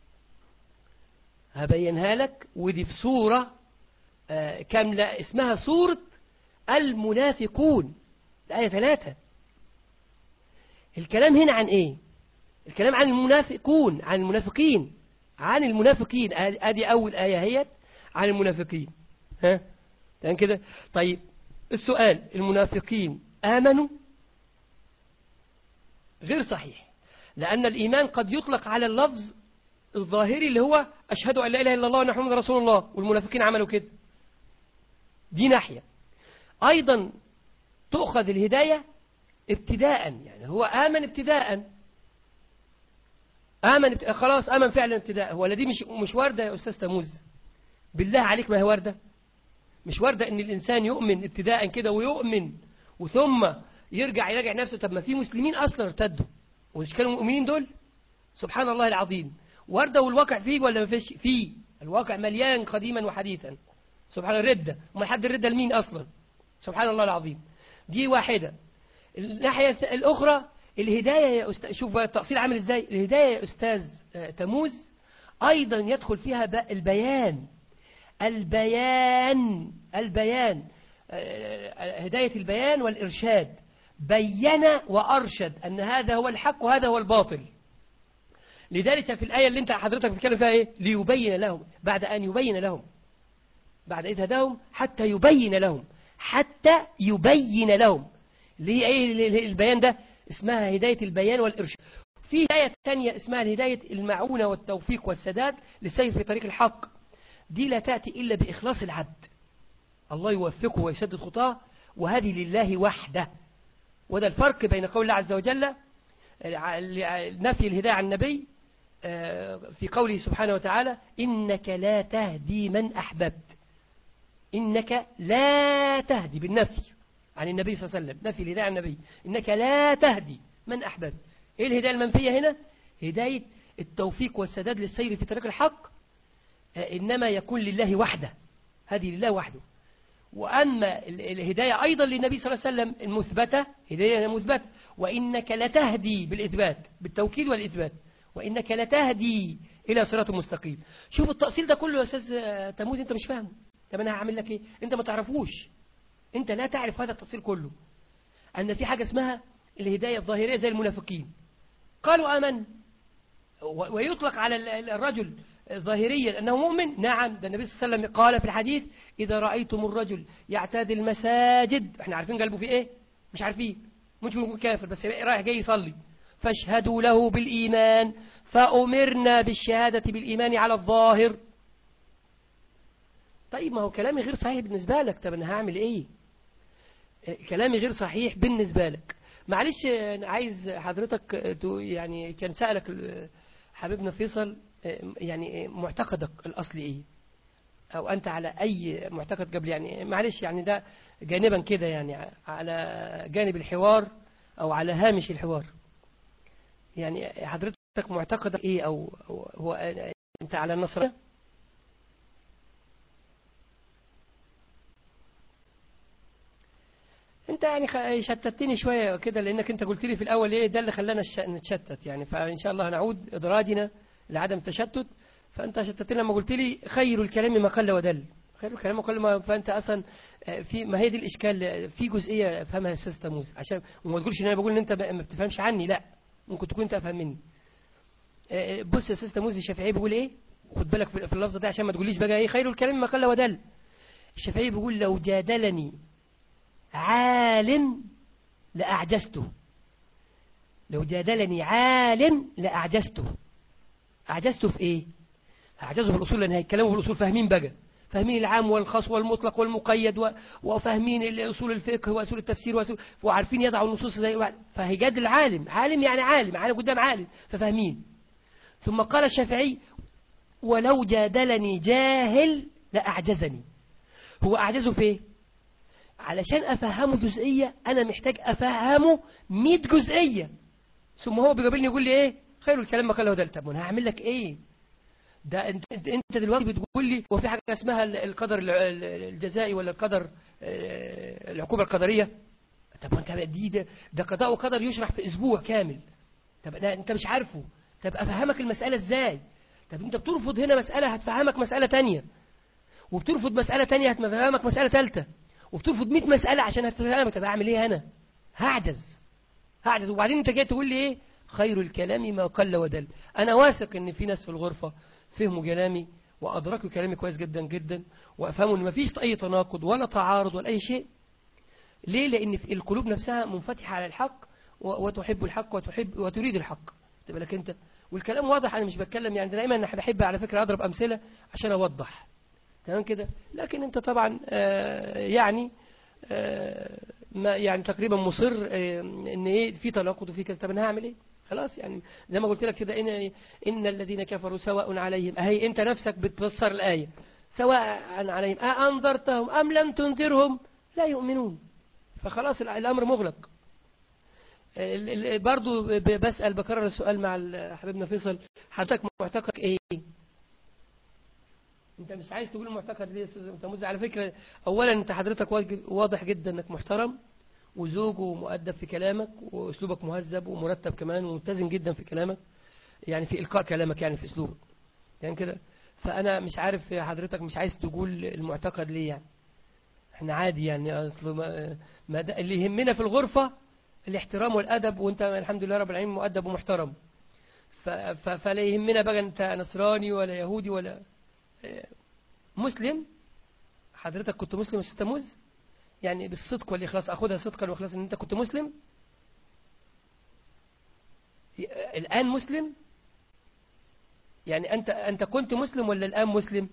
هبينها لك، ودي في سورة كاملة اسمها سورة المنافقون، الآية 3. الكلام هنا عن إيه؟ الكلام عن المنافقون، عن المنافقين، عن المنافقين. أدي أول آية هيت عن المنافقين. ها تمام كده؟ طيب السؤال، المنافقين آمنوا؟ غير صحيح، لأن الإيمان قد يطلق على اللفظ الظاهري اللي هو أشهد أن لا إله إلا الله وأن محمد رسول الله، والمنافقين عملوا كده. دي ناحية. أيضا تؤخذ الهداية ابتداء، يعني هو آمن ابتداء، خلاص آمن فعلا ابتداء. ولا دي مش واردة يا أستاذ تموز؟ بالله عليك ما هي واردة؟ مش واردة إن الإنسان يؤمن ابتداء كده ويؤمن وثم يرجع يراجع نفسه؟ طب ما في مسلمين أصلا ارتدوا ومش كانوا مؤمنين دول. سبحان الله العظيم. واردة والواقع فيه ولا ما فيش؟ فيه. الواقع مليان قديما وحديثا. سبحان الردة. وما حد الردة لمين أصلا؟ سبحان الله العظيم. دي واحدة. الناحية الأخرى الهداية يا أستاذ، شوف بقى التأصيل عامل إزاي. الهداية يا أستاذ تموز أيضا يدخل فيها البيان. هداية البيان والإرشاد. بين وأرشد أن هذا هو الحق وهذا هو الباطل. لذلك في الآية اللي انت حضرتك بتتكلم فيها ايه؟ ليبين لهم، بعد أن يبين لهم، بعد إذ هداهم حتى يبين لهم، حتى يبين لهم. اللي هي ايه البيان ده؟ اسمها هداية البيان والإرشاد. في هداية تانية اسمها هداية المعونة والتوفيق والسداد للسير في طريق الحق. دي لا تأتي إلا بإخلاص العبد، الله يوفقه ويسدد خطاه، وهذه لله وحده. وده الفرق بين قول الله عز وجل نفي الهداية عن النبي في قوله سبحانه وتعالى إنك لا تهدي من أحببت. إنك لا تهدي بالنفي عن النبي صلى الله عليه وسلم، نفي الهداية عن النبي، إنك لا تهدي من أحببت. إيه الهداية المنفية هنا؟ هداية التوفيق والسداد للسير في طريق الحق، إنما يكون لله وحده، هذه لله وحده. وأما الهداية أيضا للنبي صلى الله عليه وسلم المثبتة، هداية مثبتة، وإنك لتهدي بالإثبات، بالتوكيد والإثبات، وإنك لتهدي إلى صراط مستقيم. شوف التأصيل ده كله يا أستاذ تموز أنت مش فاهمه. طب أنا هعمل لك إيه؟ أنت ما تعرفوش، أنت لا تعرف هذا التأصيل كله، أن في حاجة اسمها الهداية الظاهرية زي المنافقين قالوا آمن، ويطلق على الرجل ظاهريا أنه مؤمن. نعم، ده النبي صلى الله عليه وسلم قال في الحديث إذا رأيتم الرجل يعتاد المساجد، احنا عارفين قلبه في إيه؟ مش عارفين، ممكن يكون كافر بس رايح جاي يصلي، فاشهدوا له بالإيمان، فأمرنا بالشهادة بالإيمان على الظاهر. طيب ما هو كلامي غير صحيح بالنسبة لك، طب أنا هعمل إيه؟ كلامي غير صحيح بالنسبة لك. معلش أنا عايز حضرتك يعني كان سألك حبيبنا فيصل يعني معتقدك الأصلي إيه؟ أو أنت على أي معتقد قبل، يعني معلش يعني ده جانبا كده، يعني على جانب الحوار أو على هامش الحوار، يعني حضرتك معتقد إيه؟ أو هو أنت على النصرانية؟ أنت يعني شتتني شوية كده، لأنك أنت قلت لي في الأول إيه ده اللي خلانا نتشتت يعني، فإن شاء الله هنعود إدراجنا لعدم التشتت. فأنت شتتني لما قلت لي خير الكلام ما قل ودل، خير الكلام ما قل ما، فأنت أصلا في ما هي دي الإشكال، في جزئية فهمها يا أستاذ تموز، عشان وما تقولش إن أنا بقول إن أنت ما بتفهمش عني، لا ممكن تكون أنت أفهم مني. بص يا أستاذ تموز، الشافعي بيقول إيه؟ خد بالك في اللفظ ده عشان ما تقوليش بقى إيه خير الكلام ما قل ودل. الشافعي بيقول لو جادلني عالم لأعجزته، لو جادلني عالم لأعجزته. أعجزته في إيه؟ أعجزه في الأصول، لأن هيتكلموا في الأصول فاهمين بقى، فاهمين العام والخاص والمطلق والمقيد وفاهمين أصول الفقه وأصول التفسير وعارفين يضعوا النصوص زي، فهيجادل عالم، عالم يعني عالم قدام عالم، ففاهمين. ثم قال الشافعي ولو جادلني جاهل لأعجزني. هو أعجزه في إيه؟ علشان أفهمه جزئية أنا محتاج أفهمه 100 جزئية، ثم هو بيقابلني يقول لي إيه خير الكلام ما قال ودل. طب أنا هعمل لك إيه؟ ده انت دلوقتي بتقول لي وفي حاجة اسمها القدر الجزائي ولا القدر العقوبة القدرية. طب انت ده قضاء وقدر يشرح في اسبوع كامل، طب انت مش عارفه، طب افهمك المسألة ازاي؟ طب انت بترفض هنا مسألة هتفهمك مسألة تانية، وبترفض مسألة تانية هتفهمك مسألة ثالثة، وبترفض 100 مسألة عشان هتفهمك. طب اعمل ايه انا؟ هعجز. وبعدين انت جاي تقول لي ايه خير الكلام ما قل ودل. انا واثق ان في ناس في الغرفة فهموا كلامي وأدركوا كلامي كويس جدا جدا، وأفهموا أن ما فيش أي تناقض ولا تعارض ولا أي شيء. ليه؟ لأن في القلوب نفسها منفتحة على الحق وتحب الحق وتريد الحق. تبقى لك أنت والكلام واضح. أنا مش بتكلم يعني دائما أنا بحب على فكرة أضرب أمثلة عشان أوضح، تمام كده. لكن أنت طبعا يعني ما يعني تقريبا مصر إن إيه في تناقض وفي كذا. طب أنا هعمل إيه؟ خلاص يعني زي ما قلت لك كده إن الذين كفروا سواء عليهم، أهي أنت نفسك بتفسر الآية سواء عليهم أأنذرتهم أم لم تنذرهم لا يؤمنون. فخلاص الأمر مغلق. برضو بكرر السؤال مع حبيبنا فيصل، حضرتك معتقد إيه؟ أنت مش عايز تقول المعتقد ليه يا أستاذ تموز؟ على فكرة أولا أنت حضرتك واضح جدا أنك محترم وزوج ومؤدب في كلامك، وأسلوبك مهذب ومرتب كمان ومتزن جدا في كلامك، يعني في إلقاء كلامك يعني في أسلوبك يعني كده. فأنا مش عارف حضرتك مش عايز تقول المعتقد ليه يعني. احنا عادي يعني أصل ما اللي يهمنا في الغرفة الاحترام والأدب، وانت الحمد لله رب العالمين مؤدب ومحترم. فلا يهمنا بقى انت نصراني ولا يهودي ولا مسلم. حضرتك كنت مسلم يا أستاذ تموز؟ يعني بالصدق والإخلاص، أخذها صدقا وإخلاصا، أن أنت كنت مسلم الآن مسلم؟ يعني أنت كنت مسلم ولا الآن مسلم؟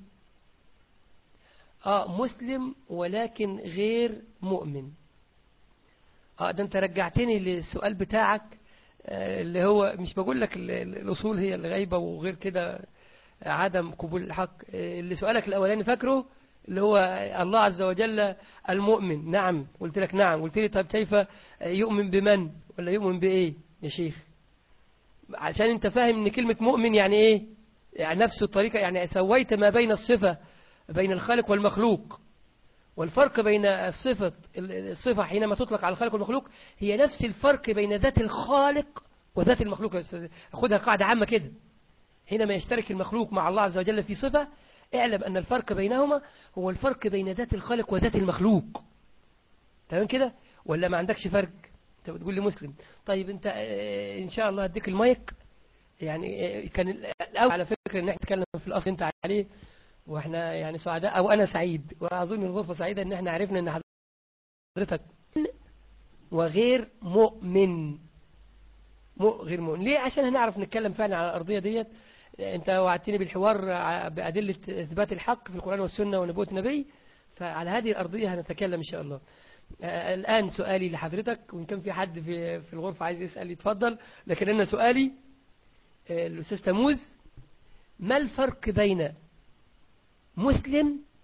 مسلم ولكن غير مؤمن. ده أنت رجعتني للسؤال بتاعك اللي هو مش بقول لك الأصول هي اللي غايبة وغير كده عدم قبول الحق. اللي سؤالك الأولاني فاكره اللي هو الله عز وجل المؤمن، نعم قلت لك نعم. قلت لي طب كيف يؤمن بمن ولا يؤمن بإيه يا شيخ؟ عشان انت فاهم ان كلمة مؤمن يعني ايه، يعني نفس الطريقة، يعني سويت ما بين الصفة بين الخالق والمخلوق، والفرق بين الصفة حينما تطلق على الخالق والمخلوق هي نفس الفرق بين ذات الخالق وذات المخلوق. خدها قاعدة عامة كده، حينما يشترك المخلوق مع الله عز وجل في صفة اعلم أن الفرق بينهما هو الفرق بين ذات الخالق وذات المخلوق. تمام كده ولا ما عندكش فرق؟ انت بتقول لي مسلم. طيب انت ان شاء الله هديك المايك. يعني كان الأول على فكرة ان احنا نتكلم في الأصل انت عليه، واحنا يعني سعداء او انا سعيد واظن الغرفة سعيدة ان احنا عرفنا ان حضرتك وغير مؤمن. غير مؤمن ليه؟ عشان هنعرف نتكلم فعلا على الأرضية ديت. انت وعدتني بالحوار بأدلة إثبات الحق في القرآن والسنة ونبوة النبي، فعلى هذه الأرضية هنتكلم إن شاء الله. الآن سؤالي لحضرتك، وإن كان في حد في الغرفة عايز يسأل يتفضل، لكن أنا سؤالي الأستاذ تموز، ما الفرق بين مسلم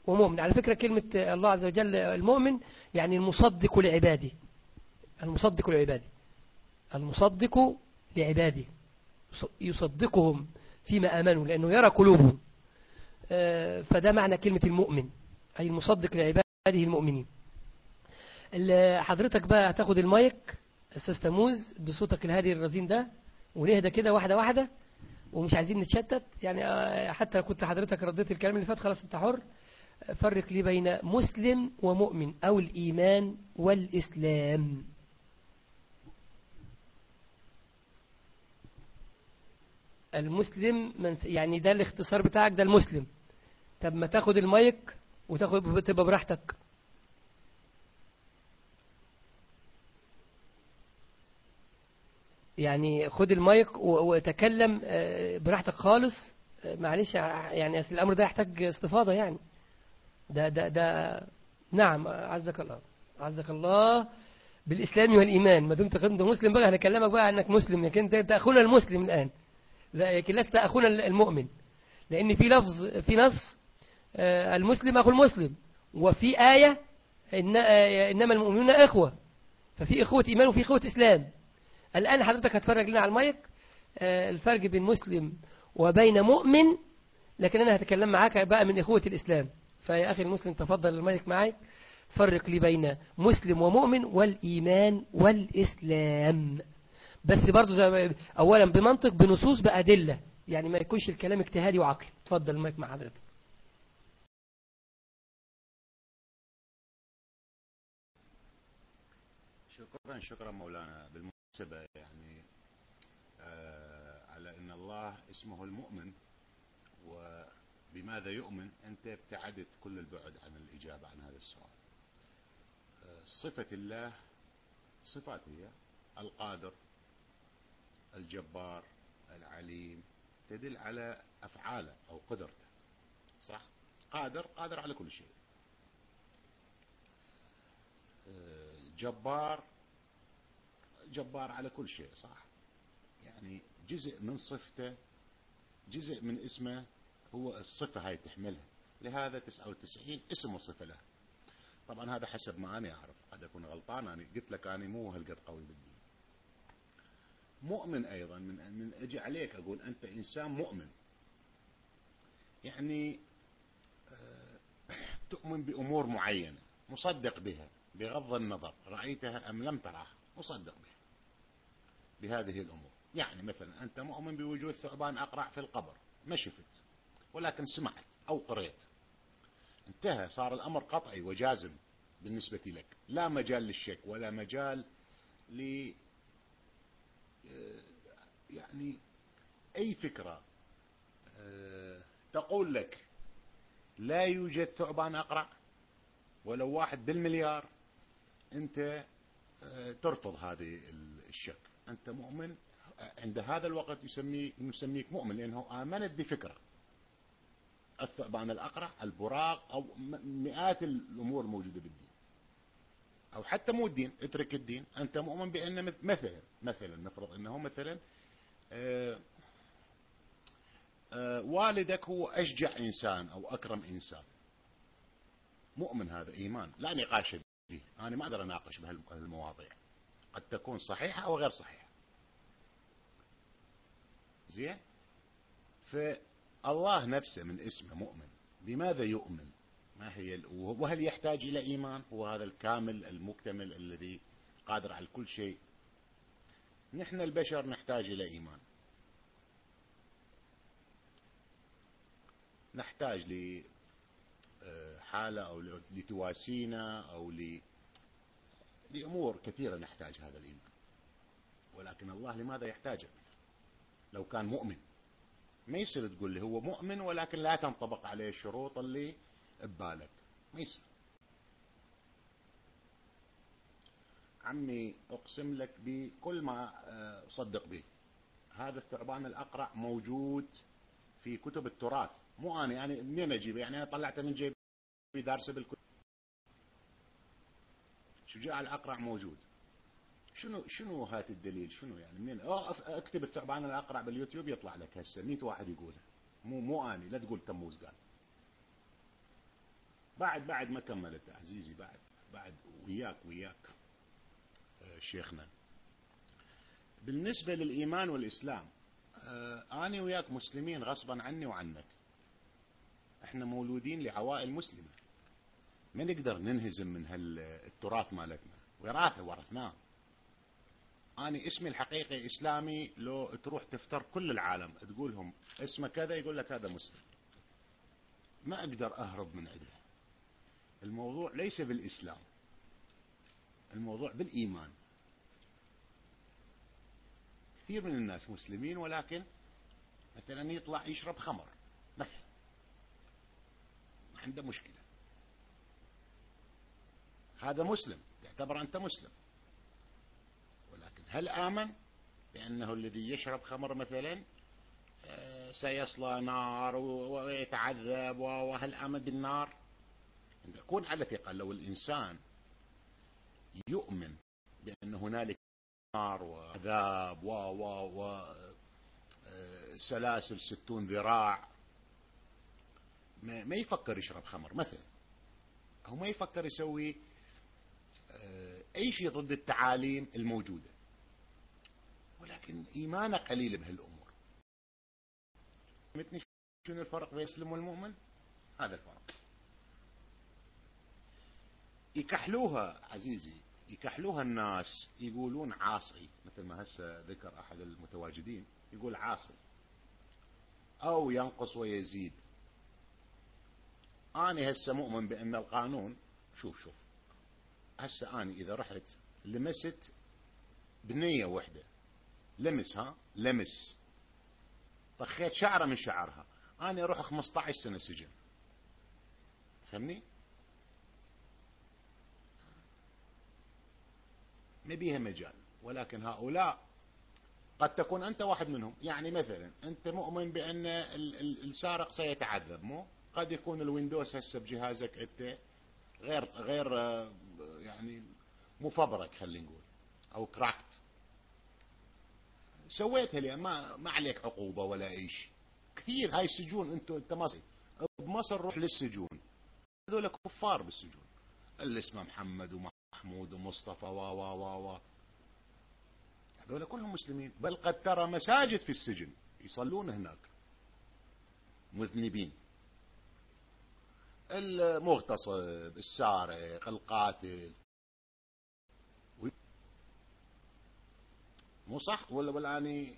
ومؤمن. على فكرة كلمة الله عز وجل المؤمن يعني المصدق لعباده، المصدق لعباده، المصدق لعباده، يصدقهم فيما آمنوا لأنه يرى قلوبهم. فده معنى كلمة المؤمن، أي المصدق لعباده المؤمنين. حضرتك بقى هتاخد المايك أستاذ تموز بصوتك الهادي الرزين ده، ونهدى كده واحدة واحدة، ومش عايزين نتشتت يعني. حتى لو كنت حضرتك رديت الكلام اللي فات خلاص انت حر. فرق لي بين مسلم ومؤمن أو الإيمان والإسلام. المسلم يعني ده الاختصار بتاعك، ده المسلم. طب ما تاخد المايك وتاخد تبقى براحتك. يعني خد المايك وتكلم براحتك خالص. معلش يعني أصل الأمر ده يحتاج استفاضة يعني. ده نعم. عزك الله، عزك الله بالإسلام والإيمان. ما دمت كنت مسلم بقى هنكلمك بقى عنك مسلم، لكن أنت أخونا المسلم الآن، لكن لست أخونا المؤمن، لأن في لفظ في نص المسلم أخو المسلم، وفي آية إنما المؤمنون إخوة، ففي إخوة إيمان وفي إخوة إسلام. الآن حضرتك هتفرج لنا على المايك الفرق بين مسلم وبين مؤمن، لكن أنا هتكلم معاك بقى من إخوة الإسلام. فيا أخي المسلم تفضل المايك معي، فرق لي بين مسلم ومؤمن والإيمان والإسلام. بس برضو أولا بمنطق بنصوص بأدلة، يعني ما يكونش الكلام اجتهادي وعقلي. تفضل المايك مع حضرتك.
شكرا مولانا. بالمناسبة يعني على أن الله اسمه المؤمن، وبماذا يؤمن، أنت ابتعدت كل البعد عن الإجابة عن هذا السؤال. صفة الله صفات هي القادر، الجبار، العليم، تدل على أفعاله أو قدرته، صح؟ قادر على كل شيء. جبار على كل شيء، صح؟ يعني جزء من صفته، جزء من اسمه هو الصفة هاي تحملها، لهذا 99 اسم وصفة له. طبعا هذا حسب ما أنا أعرف، قد أكون غلطان. أنا قلت لك أنا مو هالقد قوي بالدين. مؤمن أيضا من أجي عليك أقول أنت إنسان مؤمن، يعني تؤمن بأمور معينة، مصدق بها بغض النظر رأيتها أم لم تراها، مصدق بها بهذه الأمور. يعني مثلا أنت مؤمن بوجود ثعبان أقرع في القبر، ما شفت ولكن سمعت أو قريت، انتهى، صار الأمر قطعي وجازم بالنسبة لك، لا مجال للشك ولا مجال ل يعني أي فكرة تقول لك لا يوجد ثعبان أقرع ولو 1 بالمليار، أنت ترفض هذه الشك. أنت مؤمن عند هذا الوقت، يسميك مؤمن لأنه آمنت بفكرة الثعبان الأقرع، البراق، أو مئات الأمور الموجودة بالدين، أو حتى مو الدين، اترك الدين، أنت مؤمن بأن مثلا نفرض أنه مثلا والدك هو أشجع إنسان أو أكرم إنسان، مؤمن، هذا إيمان لا نقاش فيه. أنا ما أقدر أناقش بهالمواضيع، قد تكون صحيحة أو غير صحيحة. زين. فالله نفسه من اسمه مؤمن، بماذا يؤمن؟ ما هي وهل يحتاج إلى إيمان؟ هو هذا الكامل المكتمل الذي قادر على كل شيء. نحن البشر نحتاج إلى إيمان، نحتاج لحالة أو لتواسينا أو لأمور كثيرة نحتاج هذا الإيمان. ولكن الله لماذا يحتاجه؟ لو كان مؤمن ما يصير تقول لي هو مؤمن ولكن لا تنطبق عليه الشروط اللي ببالك، ما يصير. عمي أقسم لك بكل ما أصدق به، هذا الثعبان الأقرع موجود في كتب التراث، مو أنا يعني منين أجيبه؟ يعني أنا طلعته من جيبي دارسه بالكتب. شجاع الأقرع موجود. شنو هات الدليل؟ شنو يعني منين؟ اكتب الثعبان الأقرع باليوتيوب يطلع لك هسه 100 واحد يقوله، مو أنا، لا تقول تموز قال. بعد ما كملت عزيزي، بعد وياك شيخنا. بالنسبة للإيمان والإسلام، أنا وياك مسلمين غصبا عني وعنك، احنا مولودين لعوائل مسلمة، ما نقدر ننهزم من هالتراث مالتنا، وراثة ورثناه. أنا اسمي الحقيقي إسلامي، لو تروح تفتر كل العالم تقولهم اسمه كذا يقول لك هذا مسلم، ما أقدر أهرب من عنده. الموضوع ليس بالإسلام، الموضوع بالإيمان. كثير من الناس مسلمين ولكن مثلا يطلع يشرب خمر مثلا، عنده مشكلة، هذا مسلم، تعتبر أنت مسلم، ولكن هل آمن بأنه الذي يشرب خمر مثلا سيصلى نار ويتعذب، وهل آمن بالنار؟ يكون على ثقة. لو الإنسان يؤمن بأن هنالك نار وعذاب وسلاسل 60 ذراع، ما يفكر يشرب خمر مثلا، أو ما يفكر يسوي أي شيء ضد التعاليم الموجودة، ولكن إيمانه قليل بهالأمور. شنو الفرق بين المسلم والمؤمن؟ هذا الفرق. يكحلوها عزيزي، يكحلوها الناس، يقولون عاصي، مثل ما هسه ذكر أحد المتواجدين يقول عاصي، أو ينقص ويزيد. أنا هسه مؤمن بأن القانون، شوف هسه أنا إذا رحت لمست بنية وحدة، لمس طخيت شعرة من شعرها، أنا أروح 15 سنة سجن، فهمني؟ ما بيها مجال. ولكن هؤلاء قد تكون أنت واحد منهم، يعني مثلا أنت مؤمن بأن السارق سيتعذب، مو قد يكون الويندوز هسه بجهازك أنت غير يعني مفبرك، خلينا نقول، أو كراكت، سويتها لي، ما عليك عقوبة ولا أي شيء. كثير هاي السجون، أنت مصري بمصر روح للسجون، هذول كفار بالسجون، اللي اسمه محمد ومحمود ومصطفى و هذول كلهم مسلمين، بل قد ترى مساجد في السجن يصلون هناك مذنبين، المغتصب، السارق، القاتل، مو صح ولا أني؟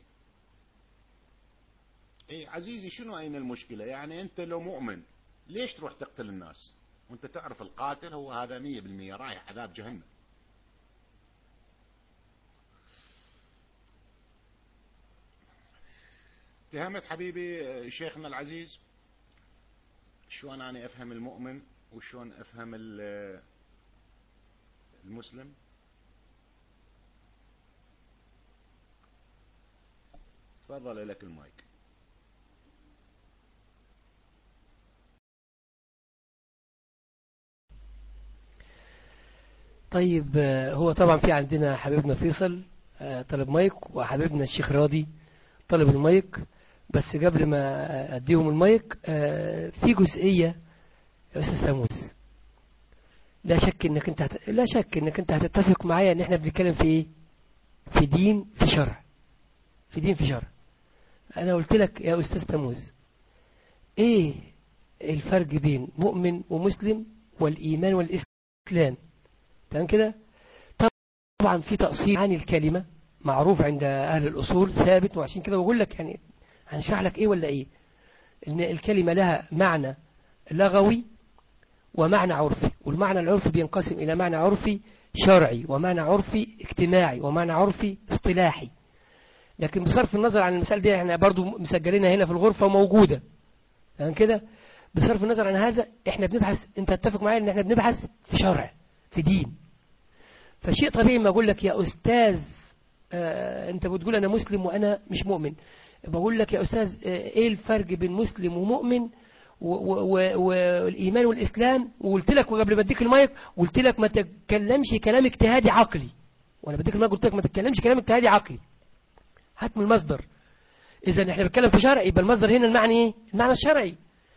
اي عزيزي، شنو أين المشكلة؟ يعني أنت لو مؤمن ليش تروح تقتل الناس وأنت تعرف القاتل هو هذا 100% رايح عذاب جهنم؟ اتهمت حبيبي شيخنا العزيز شلون أنا أفهم المؤمن وشلون أفهم المسلم. تفضل لك المايك.
طيب، هو طبعا في عندنا حبيبنا فيصل طلب مايك، وحبيبنا الشيخ راضي طلب المايك. بس قبل ما أديهم المايك، في جزئية يا أستاذ تاموس، لا شك انك انت هتتفق معايا ان احنا بنتكلم في ايه؟ في دين، في شرع، في دين، في شرع. انا قلت لك يا أستاذ تاموس، ايه الفرق بين مؤمن ومسلم والإيمان والإسلام؟ تمام كده؟ طبعا في تأصيل عن الكلمة معروف عند أهل الأصول ثابت، وعشان كده بقول لك يعني هنشرح لك ايه ولا ايه. ان الكلمة لها معنى لغوي ومعنى عرفي، والمعنى العرفي بينقسم إلى معنى عرفي شرعي، ومعنى عرفي اجتماعي، ومعنى عرفي اصطلاحي. لكن بصرف النظر عن المسألة دي، احنا برضو مسجلينها هنا في الغرفة وموجودة يعني كده. بصرف النظر عن هذا، احنا بنبحث، انت تتفق معايا ان احنا بنبحث في شرع، في دين. فشيء طبيعي ما اقول لك يا أستاذ، انت بتقول انا مسلم وانا مش مؤمن، بقول لك يا أستاذ ايه الفرق بين مسلم ومؤمن والإيمان والإسلام؟ وقلت لك، وقبل ما اديك المايك قلت لك ما تتكلمش كلام اجتهادي عقلي، وانا بديك المايك قلت لك ما تتكلمش كلام اجتهادي عقلي، هات من المصدر. اذا احنا بنتكلم في شرع، يبقى المصدر هنا المعنى ايه؟ المعنى الشرعي.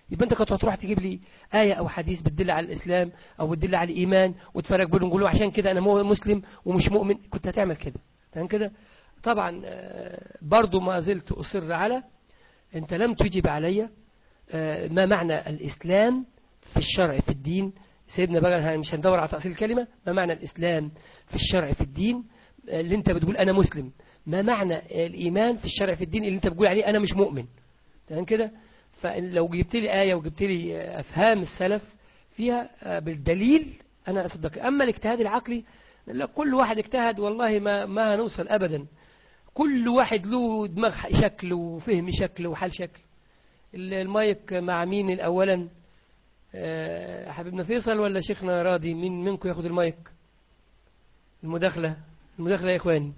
يبقى انت كنت هتروح تجيب لي آية أو حديث بتدل على الإسلام أو بتدل على الإيمان وتفرق بينهم نقول له عشان كده أنا مسلم ومش مؤمن، كنت هتعمل كده. تمام كده. طبعا برضو ما زلت أصر على، أنت لم تجب علي ما معنى الإسلام في الشرع في الدين. سيدنا بقى مش هندور على تأصيل الكلمة. ما معنى الإسلام في الشرع في الدين اللي انت بتقول أنا مسلم؟ ما معنى الإيمان في الشرع في الدين اللي انت بتقول عليه أنا مش مؤمن؟ تمام كده. فلو جبت لي آية وجبت لي أفهام السلف فيها بالدليل أنا أصدق. أما الاجتهاد العقلي لا، كل واحد اجتهد والله ما هنوصل أبدا. كل واحد له دماغ شكل وفهم شكل وحال شكل. المايك مع مين الأولا؟ حبيبنا فيصل ولا شيخنا راضي؟ مين منكم ياخد المايك؟ المداخلة يا إخواني،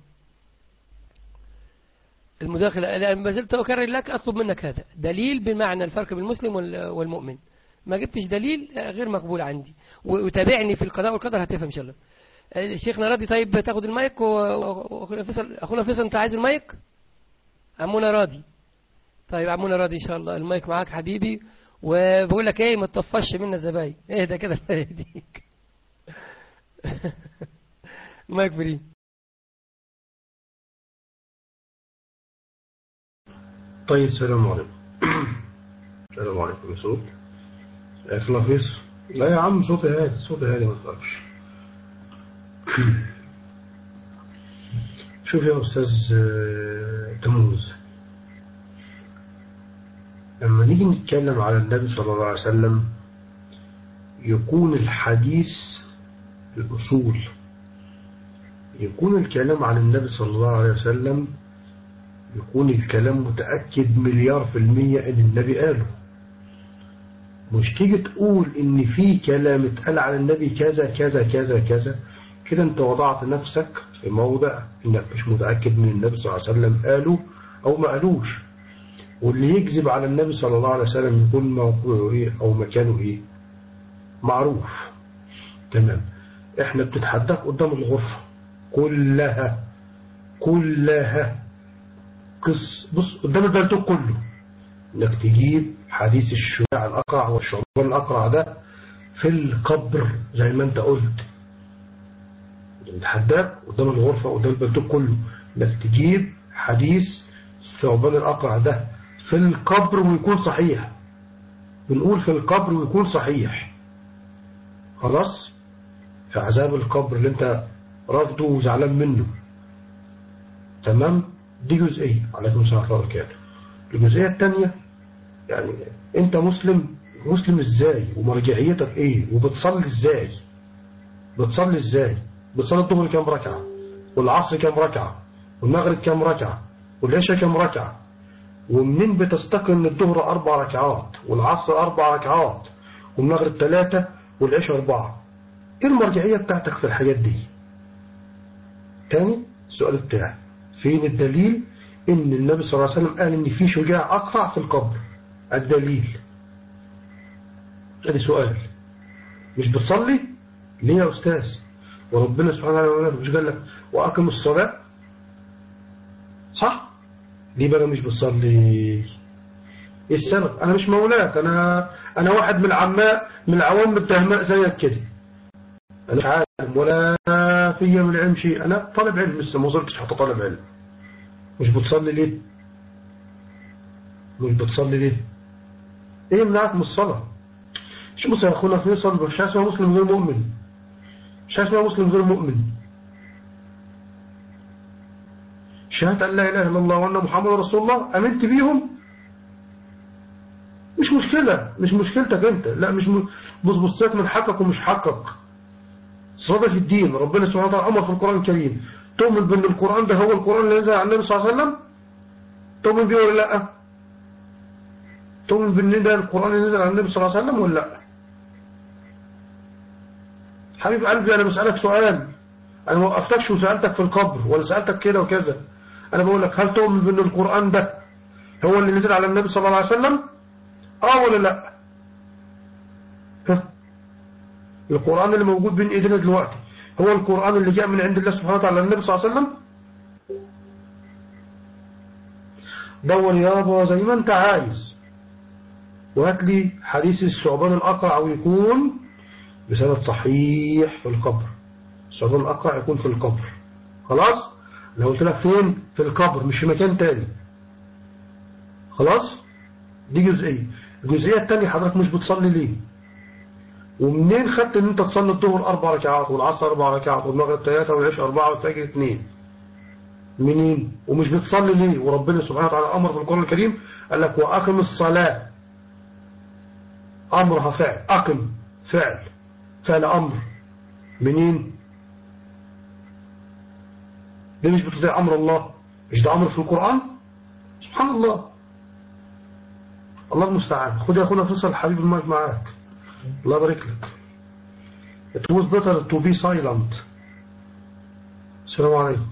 المداخلة. أنا ما زلت أكرر لك أطلب منك هذا دليل بمعنى الفرق بين المسلم والمؤمن. ما جبتش دليل غير مقبول عندي، وتابعني في القضاء والقدر هتفهم إن شاء الله. الشيخنا راضي طيب تاخد المايك، أخونا فيصل أنت عايز المايك؟ عمونا راضي. طيب عمونا راضي إن شاء الله المايك معاك حبيبي. وبقول لك ايه، ما تطفش منا الزباين، ايه ده كده الله يهديك. المايك فري.
طيب السلام عليكم. السلام عليكم يا صوت يا أخي فيصل. لا يا عم صوتي هادي ما تخافش. شوف يا أستاذ تموز، لما نيجي نتكلم على النبي صلى الله عليه وسلم يكون الحديث الأصول، يكون الكلام عن النبي صلى الله عليه وسلم يكون الكلام متأكد 100% إن النبي قاله. مش تيجي تقول إن في كلام اتقال على النبي كذا كذا كذا كذا، كده أنت وضعت نفسك في موضع إنك مش متأكد من النبي صلى الله عليه وسلم قاله أو ما قالوش. واللي يكذب على النبي صلى الله عليه وسلم يكون موقعه إيه أو مكانه إيه معروف. تمام. إحنا بنتحداك قدام الغرفة كلها بص قدام البلدوك كله إنك تجيب حديث الشجاع الأقرع والشعبان الأقرع ده في القبر زي ما أنت قلت. بنتحداك قدام الغرفة قدام البلدوك كله إنك تجيب حديث الثعبان الأقرع ده في القبر ويكون صحيح. بنقول في القبر ويكون صحيح. خلاص. في عذاب القبر اللي انت رافضه وزعلان منه. تمام. دي جزئية. عليكم السلام ورحمة الله وبركاته. الجزئية الثانية يعني انت مسلم ازاي ومرجعيتك ايه وبتصلي ازاي؟ بتصلي الظهر كم ركعة والعصر كم ركعة والمغرب كم ركعة والعشاء كم ركعة؟ ومنين بتستقي ان الظهر 4 ركعات والعصر 4 ركعات والمغرب 3 والعشاء 4؟ ايه المرجعية بتاعتك في الحاجات دي؟ تاني السؤال بتاعي، فين الدليل ان النبي صلى الله عليه وسلم قال ان في شجاع اقرع في القبر؟ الدليل. ادي سؤال. مش بتصلي ليه يا استاذ؟ وربنا سبحانه وتعالى مش قال لك واقم الصلاة؟ صح؟ ليه بقى مش بتصلي؟ ايه السبب؟ انا مش مولاك، انا واحد من العوام التهماء زيك كده. انا مش عالم ولا فيا من العلم شيء، انا طالب علم لسه ما وصلتش حتى طالب علم. مش بتصلي ليه؟ ايه يمنعك من الصلاة؟ مش بص يا اخونا فيصل، مش اسمه مسلم غير مؤمن. شهادة أن لا إله إلا الله وأن محمد رسول الله أمنت بيهم، مش مشكلتك أنت. لا مش بصيت من حقك ومش حقك. صدق في الدين. ربنا سبحانه وتعالى أمر في القرآن الكريم. تؤمن بأن القرآن ده هو القرآن اللي نزل على النبي صلى الله عليه وسلم؟ تؤمن بيه ولا لا؟ تؤمن بأن ده القرآن اللي نزل على النبي صلى الله عليه وسلم ولا لا؟ حبيب قلبي أنا بسألك سؤال، أنا ما وقفتكش وسألتك في القبر ولا سألتك كده وكذا. أنا بقول لك هل تؤمن بأن القرآن ده هو اللي نزل على النبي صلى الله عليه وسلم؟ ولا لا؟ القرآن اللي موجود بين ايدينا دلوقتي هو القرآن اللي جاء من عند الله سبحانه وتعالى النبي صلى الله عليه وسلم؟ دور يابا زي ما انت عايز. وهات لي حديث الثعبان الأقرع ويكون بسند صحيح في القبر. الثعبان الأقرع يكون في القبر. خلاص؟ لو قلت لك فين؟ في القبر مش في مكان تاني. خلاص؟ دي جزئية. الجزئية التانية حضرتك مش بتصلي ليه؟ ومنين خدت ان انت تصلي الظهر 4 ركعات والعصر 4 ركعات والمغرب 3 والعشاء 4 والفجر 2؟ منين؟ ومش بتصلي ليه؟ وربنا سبحانه وتعالى امر في القرآن الكريم قال لك واقم الصلاة. امرها فعل، اقم فعل امر. منين؟ ده مش بتطيع امر الله؟ مش ده امر في القرآن؟ سبحان الله. الله المستعان. خد يا اخونا فيصل حبيب المايك معاك. الله يبارك لك. It was better to be silent. السلام عليكم.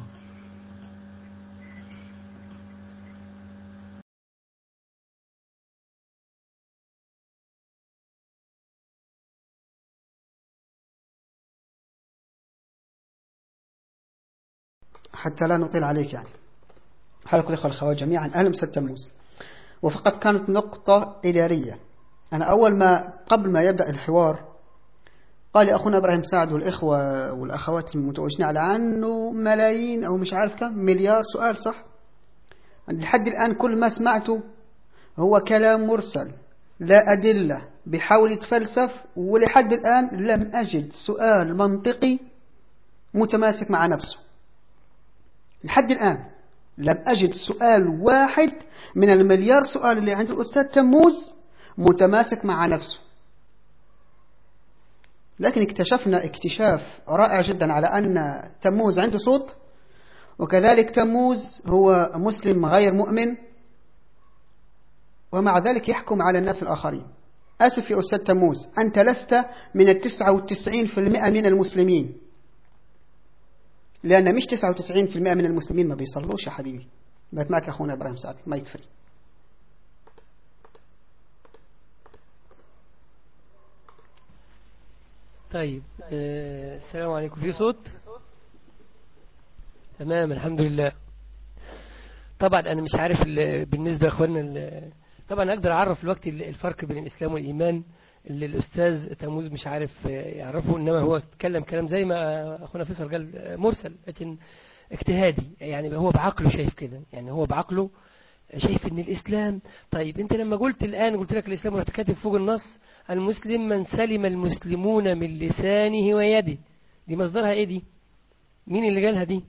حتى لا نطيل عليك يعني. حالكم الإخوة الأخوات جميعا، أهلا وسهلا تموز. وفقط كانت نقطة إدارية. أنا أول ما قبل ما يبدأ الحوار قال لي أخونا إبراهيم سعد والإخوة والأخوات المتوجهين على عنه ملايين أو مش عارف كم مليار سؤال، صح؟ لحد الآن كل ما سمعته هو كلام مرسل لا أدلة، بيحاول يتفلسف، ولحد الآن لم أجد سؤال منطقي متماسك مع نفسه. لحد الآن لم أجد سؤال واحد من المليار سؤال اللي عند الأستاذ تموز متماسك مع نفسه. لكن اكتشفنا اكتشاف رائع جدا على أن تموز عنده صوت، وكذلك تموز هو مسلم غير مؤمن، ومع ذلك يحكم على الناس الآخرين. أسف يا أستاذ تموز، أنت لست من 99% من المسلمين، لأن مش 99% من المسلمين ما بيصلوش يا حبيبي. بات معك أخونا إبراهيم سعد، ما يكفري.
طيب السلام عليكم. في صوت؟ تمام الحمد لله. طبعا أنا مش عارف بالنسبة يا أخوانا، طبعا أقدر أعرف الوقت الفرق بين الإسلام والإيمان اللي الأستاذ تموز مش عارف يعرفه، إنما هو اتكلم كلام زي ما أخونا فيصل قال مرسل، لكن اجتهادي. يعني هو بعقله شايف كده، يعني هو بعقله شايف إن الإسلام. طيب أنت لما قلت الآن قلت لك الإسلام ورحت كاتب فوق النص المسلم من سلم المسلمون من لسانه ويده، دي مصدرها إيه دي؟ مين اللي قالها دي؟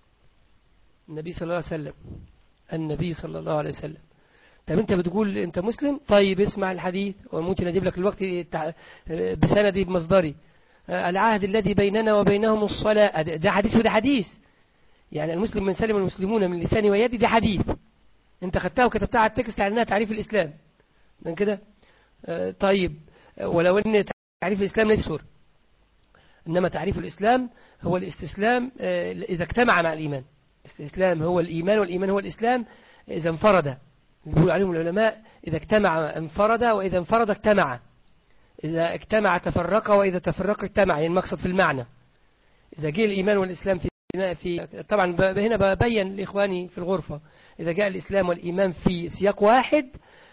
النبي صلى الله عليه وسلم. النبي صلى الله عليه وسلم. طب انت بتقول انت مسلم، طيب اسمع الحديث وممكن اجيب لك الوقت بسندي بمصدري. العهد الذي بيننا وبينهم الصلاة، ده حديث وده حديث. يعني المسلم من سلم المسلمون من لساني ويدي، ده حديث انت خدتها وكتبتها على التكست على انها تعريف الاسلام من كده. طيب ولو ان تعريف الاسلام ليس سورة، انما تعريف الاسلام هو الاستسلام اذا اجتمع مع الايمان. الاستسلام هو الايمان والإيمان هو الإسلام إذا انفرد. يقول عليهم العلماء إذا اجتمع انفرد، وإذا انفرد اجتمع. إذا اجتمع تفرق، وإذا تفرق اجتمع. يعني المقصد في المعنى. إذا جاء الإيمان والإسلام في طبعا هنا ببين لإخواني في الغرفة، إذا جاء الإسلام والإيمان في سياق واحد،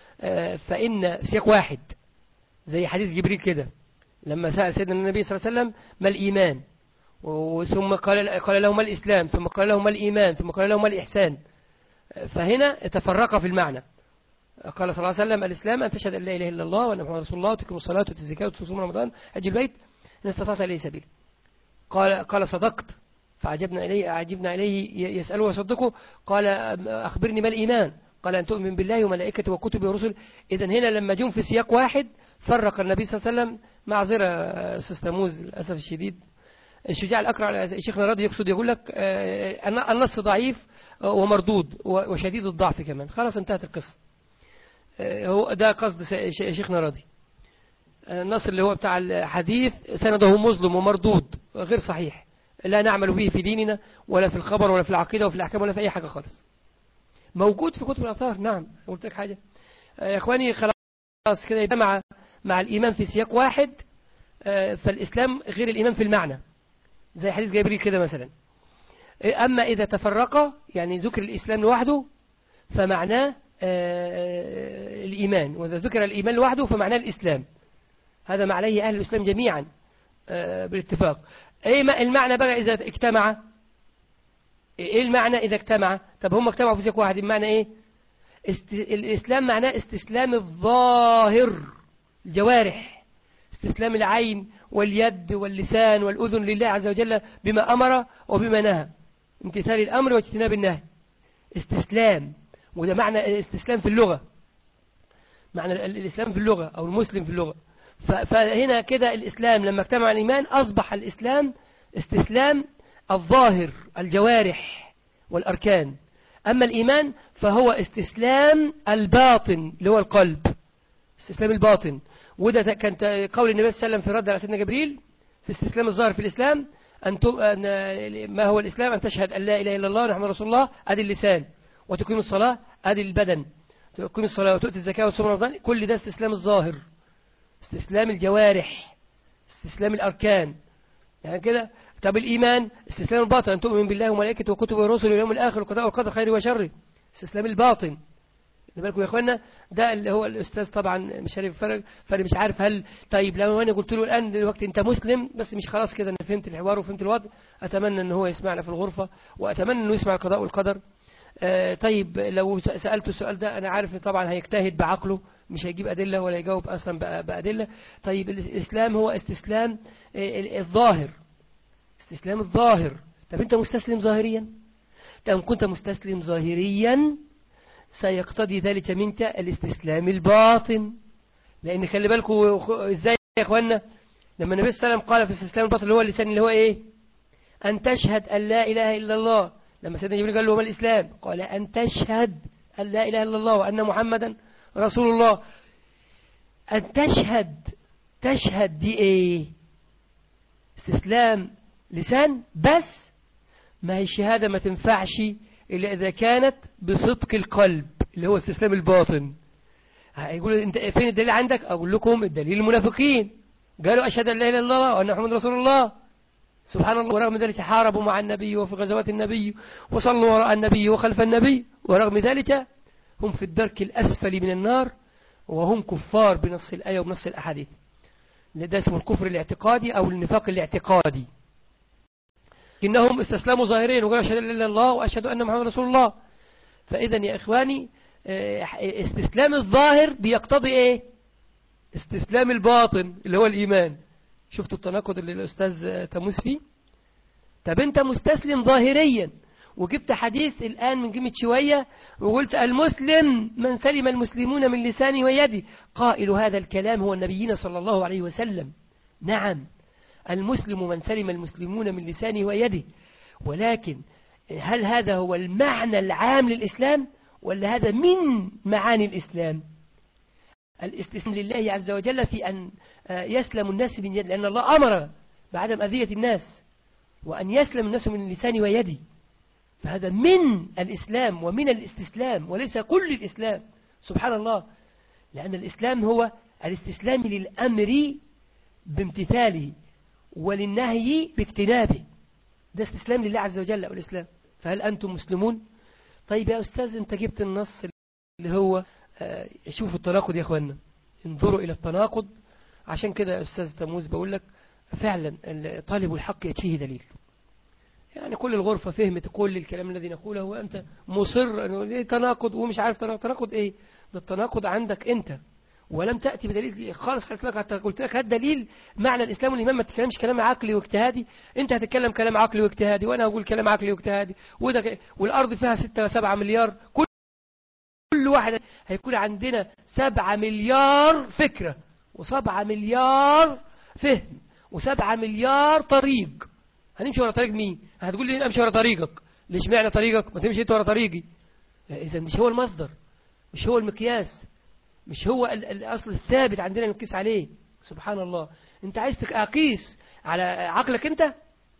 فإن سياق واحد زي حديث جبريل كده لما سأل سيدنا النبي صلى الله عليه وسلم ما الإيمان، ثم قال له ما الإسلام، ثم قال له ما الإيمان، ثم قال له ما الإحسان. فهنا تفرق في المعنى. قال صلى الله عليه وسلم الإسلام أن تشهد أن لا إله إلا الله وأن محمد رسول الله وتقيم الصلاة وتؤتي الزكاة وتصوم رمضان حج البيت إن استطعت إليه سبيلا. قال صدقت، فعجبنا إليه يسأله ويصدقه. قال أخبرني ما الإيمان، قال أن تؤمن بالله وملائكته وكتبه ورسله. إذن هنا لما جم في سياق واحد فرق النبي صلى الله عليه وسلم. معذرة أستاذ تموز للأسف الشديد، الشجاع الأكرع شيخنا راضي يقصد يقول لك النص ضعيف ومردود وشديد الضعف كمان. خلاص انتهت القصة. هو ده قصد شيخنا راضي. النص اللي هو بتاع الحديث سنده مظلم ومردود غير صحيح، لا نعمل به في ديننا ولا في الخبر ولا في العقيدة ولا في الأحكام ولا في أي حاجة خالص. موجود في كتب الآثار. نعم قلت لك حاجة يا إخواني. خلاص كده يبقى مع الإيمان في سياق واحد، فالإسلام غير الإيمان في المعنى زي حديث جبريل كده مثلا. أما إذا تفرق يعني ذكر الإسلام لوحده فمعناه الإيمان، وإذا ذكر الإيمان لوحده فمعناه الإسلام. هذا ما عليه أهل الإسلام جميعا بالاتفاق. إيه المعنى بقى إذا اجتمع؟ إيه المعنى إذا اجتمع؟ طب هم اجتمعوا في سياق واحد، المعنى إيه؟ الإسلام معناه استسلام الظاهر، الجوارح، استسلام العين واليد واللسان والأذن لله عز وجل بما أمر وبما نهى، امتثال الأمر واجتناب النهي، استسلام. وده معنى استسلام في اللغة، معنى الإسلام في اللغة أو المسلم في اللغة. فهنا كده الإسلام لما اجتمع الإيمان أصبح الإسلام استسلام الظاهر، الجوارح والأركان. أما الإيمان فهو استسلام الباطن اللي هو القلب، استسلام الباطن. وده كان قول النبي صلى الله عليه وسلم في رد على سيدنا جبريل في استسلام الظاهر في الإسلام. ما هو الإسلام؟ أن تشهد أن لا إله إلا الله محمد رسول الله، أدي اللسان، وتقيم الصلاة، أدي البدن، تقيم الصلاة وتؤتي الزكاة وتصوم رمضان، كل ده استسلام الظاهر، استسلام الجوارح، استسلام الأركان يعني كده. طب الإيمان استسلام الباطن، أن تؤمن بالله وملائكته وكتبه ورسله واليوم الآخر والقضاء والقدر خيره وشره، استسلام الباطن. بالكم يا اخوانا، ده اللي هو الأستاذ طبعا مش عارف الفرق، فأنا مش عارف هل طيب لو أنا قلت له الآن دلوقتي أنت مسلم بس مش خلاص كده، أنا فهمت الحوار وفهمت الوضع، أتمنى أن هو يسمعنا في الغرفة، وأتمنى أنه يسمع القضاء والقدر. طيب لو سألته السؤال ده أنا عارف طبعا هيجتهد بعقله، مش هيجيب أدلة ولا يجاوب أصلا بأدلة. طيب الإسلام هو استسلام الظاهر، استسلام الظاهر. طب أنت مستسلم ظاهريا؟ طب كنت مستسلم ظاهريا سيقتضي ذلك منك الاستسلام الباطن، لأن خلي بالكم إزاي يا إخوانا، لما النبي صلى الله عليه وسلم قال في الاستسلام الباطن اللي هو اللسان اللي هو إيه؟ أن تشهد أن لا إله إلا الله. لما سيدنا جبريل قال له ما الإسلام؟ قال أن تشهد أن لا إله إلا الله وأن محمدا رسول الله. أن تشهد دي إيه؟ استسلام لسان بس، ما هي الشهادة ما تنفعش إلا إذا كانت بصدق القلب اللي هو استسلام الباطن. هيقول أنت فين الدليل عندك؟ أقول لكم الدليل المنافقين قالوا أشهد أن لا إله إلا الله وأن محمد رسول الله، سبحان الله، ورغم ذلك حاربوا مع النبي وفي غزوات النبي وصلوا وراء النبي وخلف النبي، ورغم ذلك هم في الدرك الأسفل من النار وهم كفار بنص الآية وبنص الأحاديث. ده اسمه الكفر الاعتقادي أو النفاق الاعتقادي. إنهم استسلموا ظاهرين وقالوا أشهد أن لا إله إلا الله وأشهد أن محمد رسول الله. فإذا يا إخواني استسلام الظاهر بيقتضي إيه؟ استسلام الباطن اللي هو الإيمان. شفتوا التناقض اللي الأستاذ تموس فيه؟ طب أنت مستسلم ظاهريا وجبت حديث الآن من قيمة شوية وقلت المسلم من سلم المسلمون من لسانه ويده، قائل هذا الكلام هو النبيين صلى الله عليه وسلم. نعم، المسلم من سلم المسلمون من لسانه ويده، ولكن هل هذا هو المعنى العام للإسلام ولا هذا من معاني الإسلام؟ الاستسلام لله عز وجل في أن يسلم الناس من يد، لأن الله أمر بعدم أذية الناس وأن يسلم الناس من لسانه ويده، فهذا من الإسلام ومن الاستسلام وليس كل الإسلام. سبحان الله، لأن الإسلام هو الاستسلام للأمر بامتثاله وللنهي باجتنابه، ده استسلام لله عز وجل أو الإسلام. فهل أنتم مسلمون؟ طيب يا أستاذ أنت جبت النص اللي هو شوفوا التناقض يا أخوانا، انظروا إلى التناقض. عشان كده يا أستاذ تموز بقول لك فعلا طالب الحق يكفيه دليل. يعني كل الغرفة فهمت كل الكلام الذي نقوله وأنت مصر أنه إيه تناقض ومش عارف تناقض إيه؟ ده التناقض عندك أنت، ولم تأتي بدليل خالص. حتى قلت لك هذا دليل معنى الإسلام والإيمان، ما تتكلمش كلام عقلي واجتهادي. أنت هتتكلم كلام عقلي واجتهادي وأنا هقول كلام عقلي واجتهادي، والأرض فيها 6-7 مليار، كل واحد هيكون عندنا 7 مليار فكرة و7 مليار فهم و7 مليار طريق. هنمشي ورا طريق مين؟ هتقول لي امشي ورا طريقك، ليش معنى طريقك؟ ما تمشي انت ورا طريقي. إذا مش هو المصدر، مش هو المقياس، مش هو الأصل الثابت عندنا نقيس عليه. سبحان الله، انت عايز أقيس على عقلك انت؟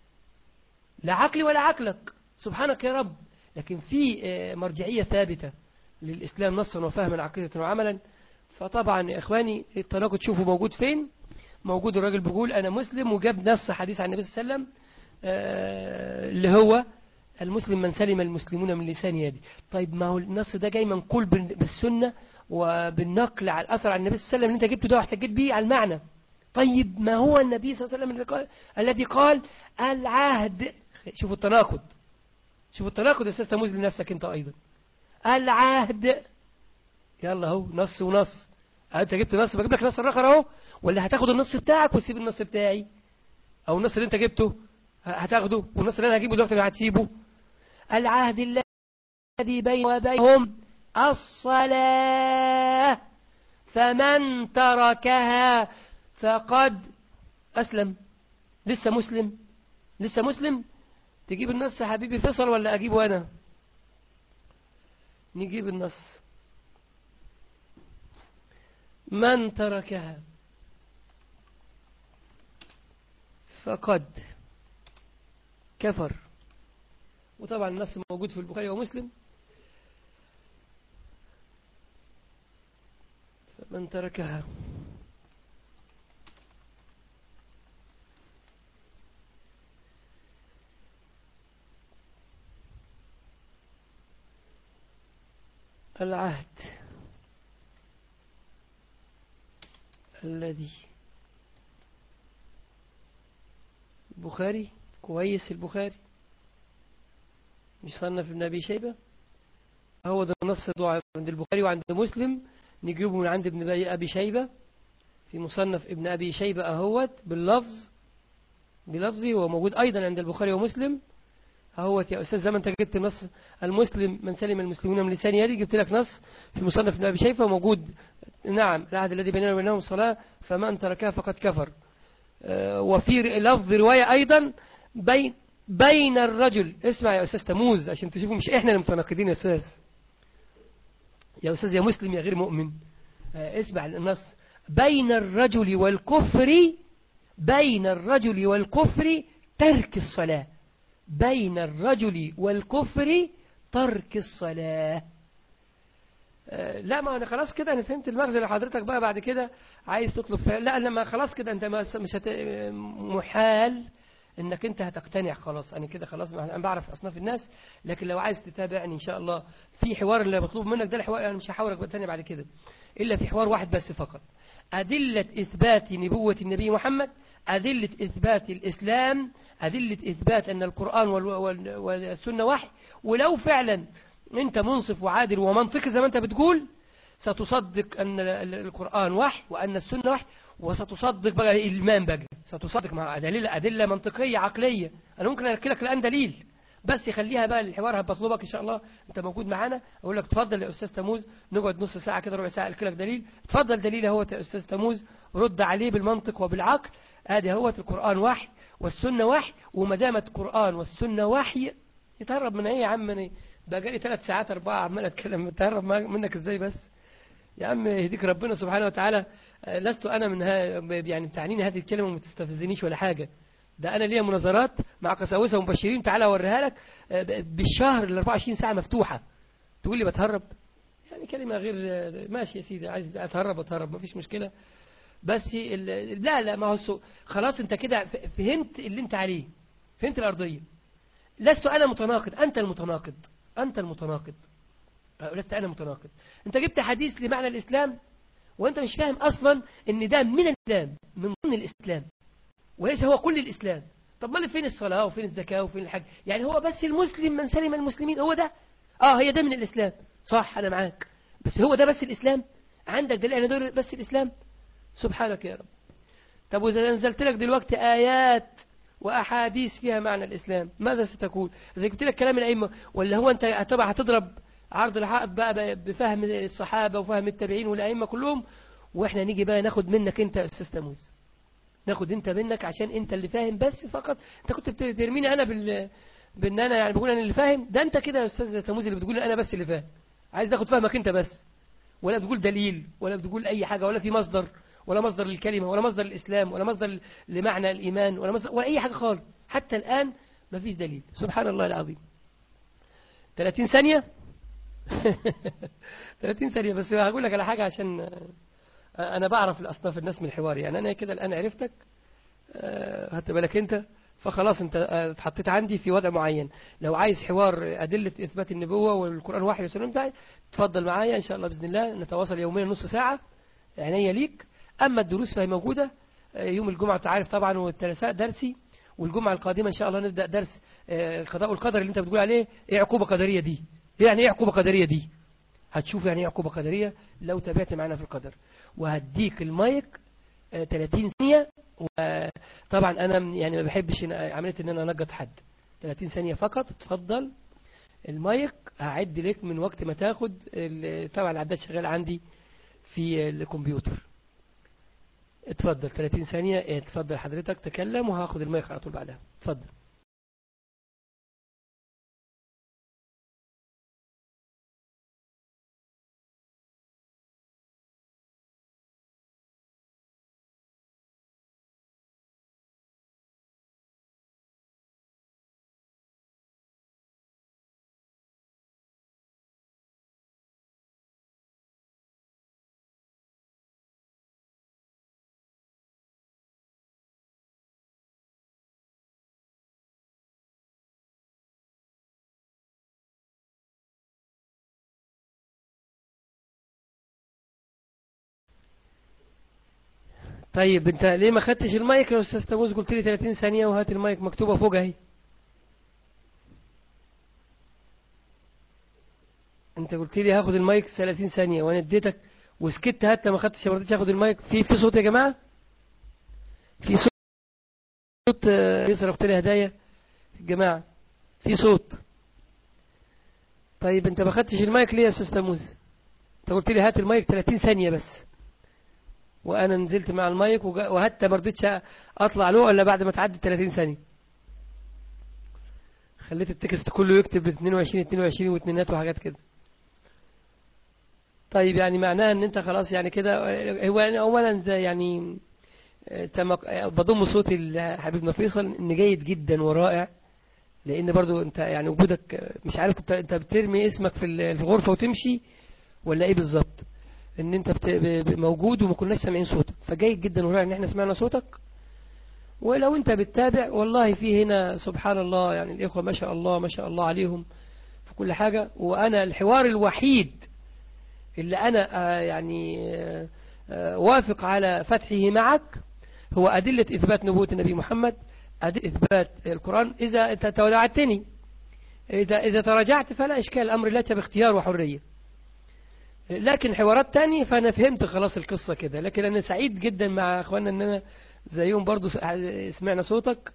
لا عقلي ولا عقلك، سبحانك يا رب. لكن في مرجعية ثابتة للإسلام نصا وفهما عقيدة وعملا. فطبعا يا إخواني التناقض شوفوا موجود فين. موجود الراجل بيقول أنا مسلم وجاب نص حديث عن النبي صلى الله عليه وسلم اللي هو المسلم من سلم المسلمون من لسان يدي. طيب ما هو النص ده جاي منقول بالسنة وبالنقل على الأثر عن النبي صلى الله عليه وسلم اللي انت جبته ده واحتجيت بيه على المعنى. طيب ما هو النبي صلى الله عليه وسلم الذي قال العهد. شوفوا التناقض، شوفوا التناقض يا أستاذ تموز لنفسك انت أيضا. العهد، يلا هو نص ونص. انت جبت نص بجيب لك نص الآخر اهو، ولا هتاخد النص بتاعك وتسيب النص بتاعي؟ او النص اللي انت جبته هتاخده والنص اللي انا هجيبه دلوقتي هتسيبه. العهد الذي بين وبينهم الصلاة فمن تركها فقد أسلم. لسه مسلم، لسه مسلم. تجيب النص يا حبيبي فيصل ولا أجيبه أنا؟ نجيب النص. من تركها فقد كفر. وطبعا النص موجود في البخاري ومسلم. فمن تركها العهد الذي البخاري كويس، البخاري مش صنف ابن أبي شيبة، هو ده نص عند البخاري وعند مسلم. نجيبه من عند ابن أبي شيبة في مصنف ابن أبي شيبة أهوت باللفظ، بلفظي، هو موجود أيضا عند البخاري ومسلم أهوت. يا أستاذ زي ما أنت جبت نص المسلم من سلم المسلمون من لسان يدي، جبت لك نص في مصنف ابن أبي شيبة موجود. نعم العهد الذي بيننا وبينهم الصلاة فمن تركها فقد كفر. وفي لفظ رواية أيضا بين الرجل. اسمع يا أستاذ تموز عشان تشوفوا مش إحنا المتناقضين يا أستاذ، يا أستاذ يا مسلم يا غير مؤمن. اسمع النص. بين الرجل والكفر، بين الرجل والكفر ترك الصلاة. بين الرجل والكفر ترك الصلاة. لا ما أنا خلاص كده أنا فهمت المغزى لحضرتك. بقى بعد كده عايز تطلب لا لما خلاص كده أنت مش محال انك انت هتقتنع خلاص. انا كده خلاص انا بعرف اصناف الناس. لكن لو عايز تتابعني ان شاء الله في حوار اللي بطلب منك ده الحوار، انا مش هحاورك تاني بعد كده الا في حوار واحد بس فقط. ادله اثبات نبوه النبي محمد، ادله اثبات الاسلام، ادله اثبات ان القران والسنه وحي. ولو فعلا انت منصف وعادل ومنطقي زي ما انت بتقول ستصدق أن القرآن وحي وأن السنة وحي، وستصدق بقى الإيمان بقى ستصدق مع أدلة منطقية عقلية. أنا ممكن أركي لك الآن دليل بس يخليها بقى الحوار هبطلبك إن شاء الله أنت موجود معانا. أقول لك تفضل يا أستاذ تموز نقعد نص ساعة كده ربع ساعة أركي لك دليل. تفضل دليل هو يا أستاذ تموز رد عليه بالمنطق وبالعقل. هذه هو القرآن وحي والسنة وحي. وما دامت القرآن والسنة وحي يتهرب من إيه يا عم؟ بقى لي 3 ساعات 4 عمال أتكلم، تهرب منك إزاي بس يا عم؟ يهديك ربنا سبحانه وتعالى. لست أنا من يعني بتعنيني هذه الكلمة وما تستفزنيش ولا حاجة. ده أنا ليا مناظرات مع قساوسة ومبشرين تعالى أوريها لك بالشهر ال 24 ساعة مفتوحة. تقول لي بتهرب؟ يعني كلمة غير ماشي يا سيدي، عايز أتهرب أتهرب ما فيش مشكلة. بس لا ما هو خلاص أنت كده فهمت اللي أنت عليه، فهمت الأرضية. لست أنا متناقض، أنت المتناقض، أنت المتناقض، لست أنا متناقض. أنت جبت حديث لمعنى الإسلام وأنت مش فاهم أصلا إن ده من الإسلام، من ضمن الإسلام وليس هو كل الإسلام. طب ما فين الصلاة وفين الزكاة وفين الحج؟ يعني هو بس المسلم من سلم المسلمين هو ده؟ هي ده من الإسلام صح أنا معاك، بس هو ده بس الإسلام؟ عندك دليل أنا دول بس الإسلام؟ سبحانك يا رب. طب وإذا نزلت لك دلوقتي آيات وأحاديث فيها معنى الإسلام ماذا ستقول؟ إذا جبت لك كلام الأئمة ولا هو أنت طبعا هتضرب عرض الحائط بقى بفهم الصحابة وفهم التابعين والأئمة كلهم، وإحنا نيجي بقى ناخد منك أنت يا أستاذ تموز، ناخد أنت منك عشان أنت اللي فاهم بس فقط. أنت كنت بترميني أنا بأن أنا يعني بقول أنا اللي فاهم. ده أنت كده يا أستاذ تموز اللي بتقول أنا بس اللي فاهم، عايز تاخد فهمك أنت بس، ولا بتقول دليل ولا بتقول أي حاجة، ولا في مصدر ولا مصدر للكلمة ولا مصدر للإسلام ولا مصدر لمعنى الإيمان ولا مصدر ولا أي حاجة خالص. حتى الآن ما فيش دليل. سبحان الله العظيم. 30 ثانية 30 ثانية بس هقول لك على حاجة عشان أنا بعرف الأصناف الناس من الحوار. يعني أنا كده الآن عرفتك هات بالك أنت فخلاص انت اتحطيت عندي في وضع معين. لو عايز حوار أدلة إثبات النبوة والقرآن وحي والسنة بتاعي تفضل معايا إن شاء الله بإذن الله، نتواصل يوميا نص ساعة عينيا ليك. أما الدروس فهي موجودة يوم الجمعة تعرف طبعا، والثلاثاء درسي، والجمعة القادمة إن شاء الله نبدأ درس القضاء والقدر اللي انت بتقول عليه. ايه عقوبة قدرية دي؟ يعني ايه عقوبة قدرية دي؟ هتشوف يعني ايه عقوبة قدرية لو تابعت معنا في القدر. وهديك المايك 30 ثانية. وطبعا انا يعني ما بحبش عملية ان انا انقط حد. 30 ثانية فقط، تفضل المايك. هعد لك من وقت ما تاخد. طبعا العداد شغال عندي في الكمبيوتر. اتفضل 30 ثانية. اتفضل حضرتك تكلم وهاخد المايك على طول بعدها. اتفضل. طيب انت ليه ما خدتش المايك يا استاذ تموز؟ قلت لي 30 ثانية وهات المايك مكتوبة فوق اهي. انت قلت لي هاخد المايك 30 ثانية وانا اديتك وسكت. حتى ما خدتش، ما رضيتش اخد المايك. في صوت يا جماعة؟ في صوت يصرف لي هدايا يا جماعة؟ في صوت؟ طيب انت ما خدتش المايك ليه يا استاذ تموز؟ انت قلت لي هات المايك 30 ثانية بس، وانا نزلت مع المايك وحتى ما رضيتش اطلع له الا بعد ما تعدي 30 ثانية. خليت التكست كله يكتب 22 22 واثنينات وحاجات كده. طيب يعني معناها ان انت خلاص يعني كده. هو اولا يعني بضم صوتي لحبيبنا فيصل ان جيد جدا ورائع، لان برضو انت يعني وجودك مش عارف انت بترمي اسمك في الغرفة وتمشي ولا ايه بالظبط. ان انت موجود وما كناش سامعين صوتك، فجيد جدا ورائع ان احنا سمعنا صوتك. ولو انت بتتابع والله في هنا سبحان الله يعني الاخوة ما شاء الله ما شاء الله عليهم في كل حاجة. وانا الحوار الوحيد اللي أنا يعني وافق على فتحه معك هو أدلة إثبات نبوة النبي محمد، أدلة إثبات القرآن. إذا تراجعتني، إذا تراجعت فلا إشكال، الأمر لا باختيار وحرية. لكن حوارات تاني فأنا فهمت خلاص القصة كده. لكن أنا سعيد جدا مع أخواننا أننا زيهم برضو سمعنا صوتك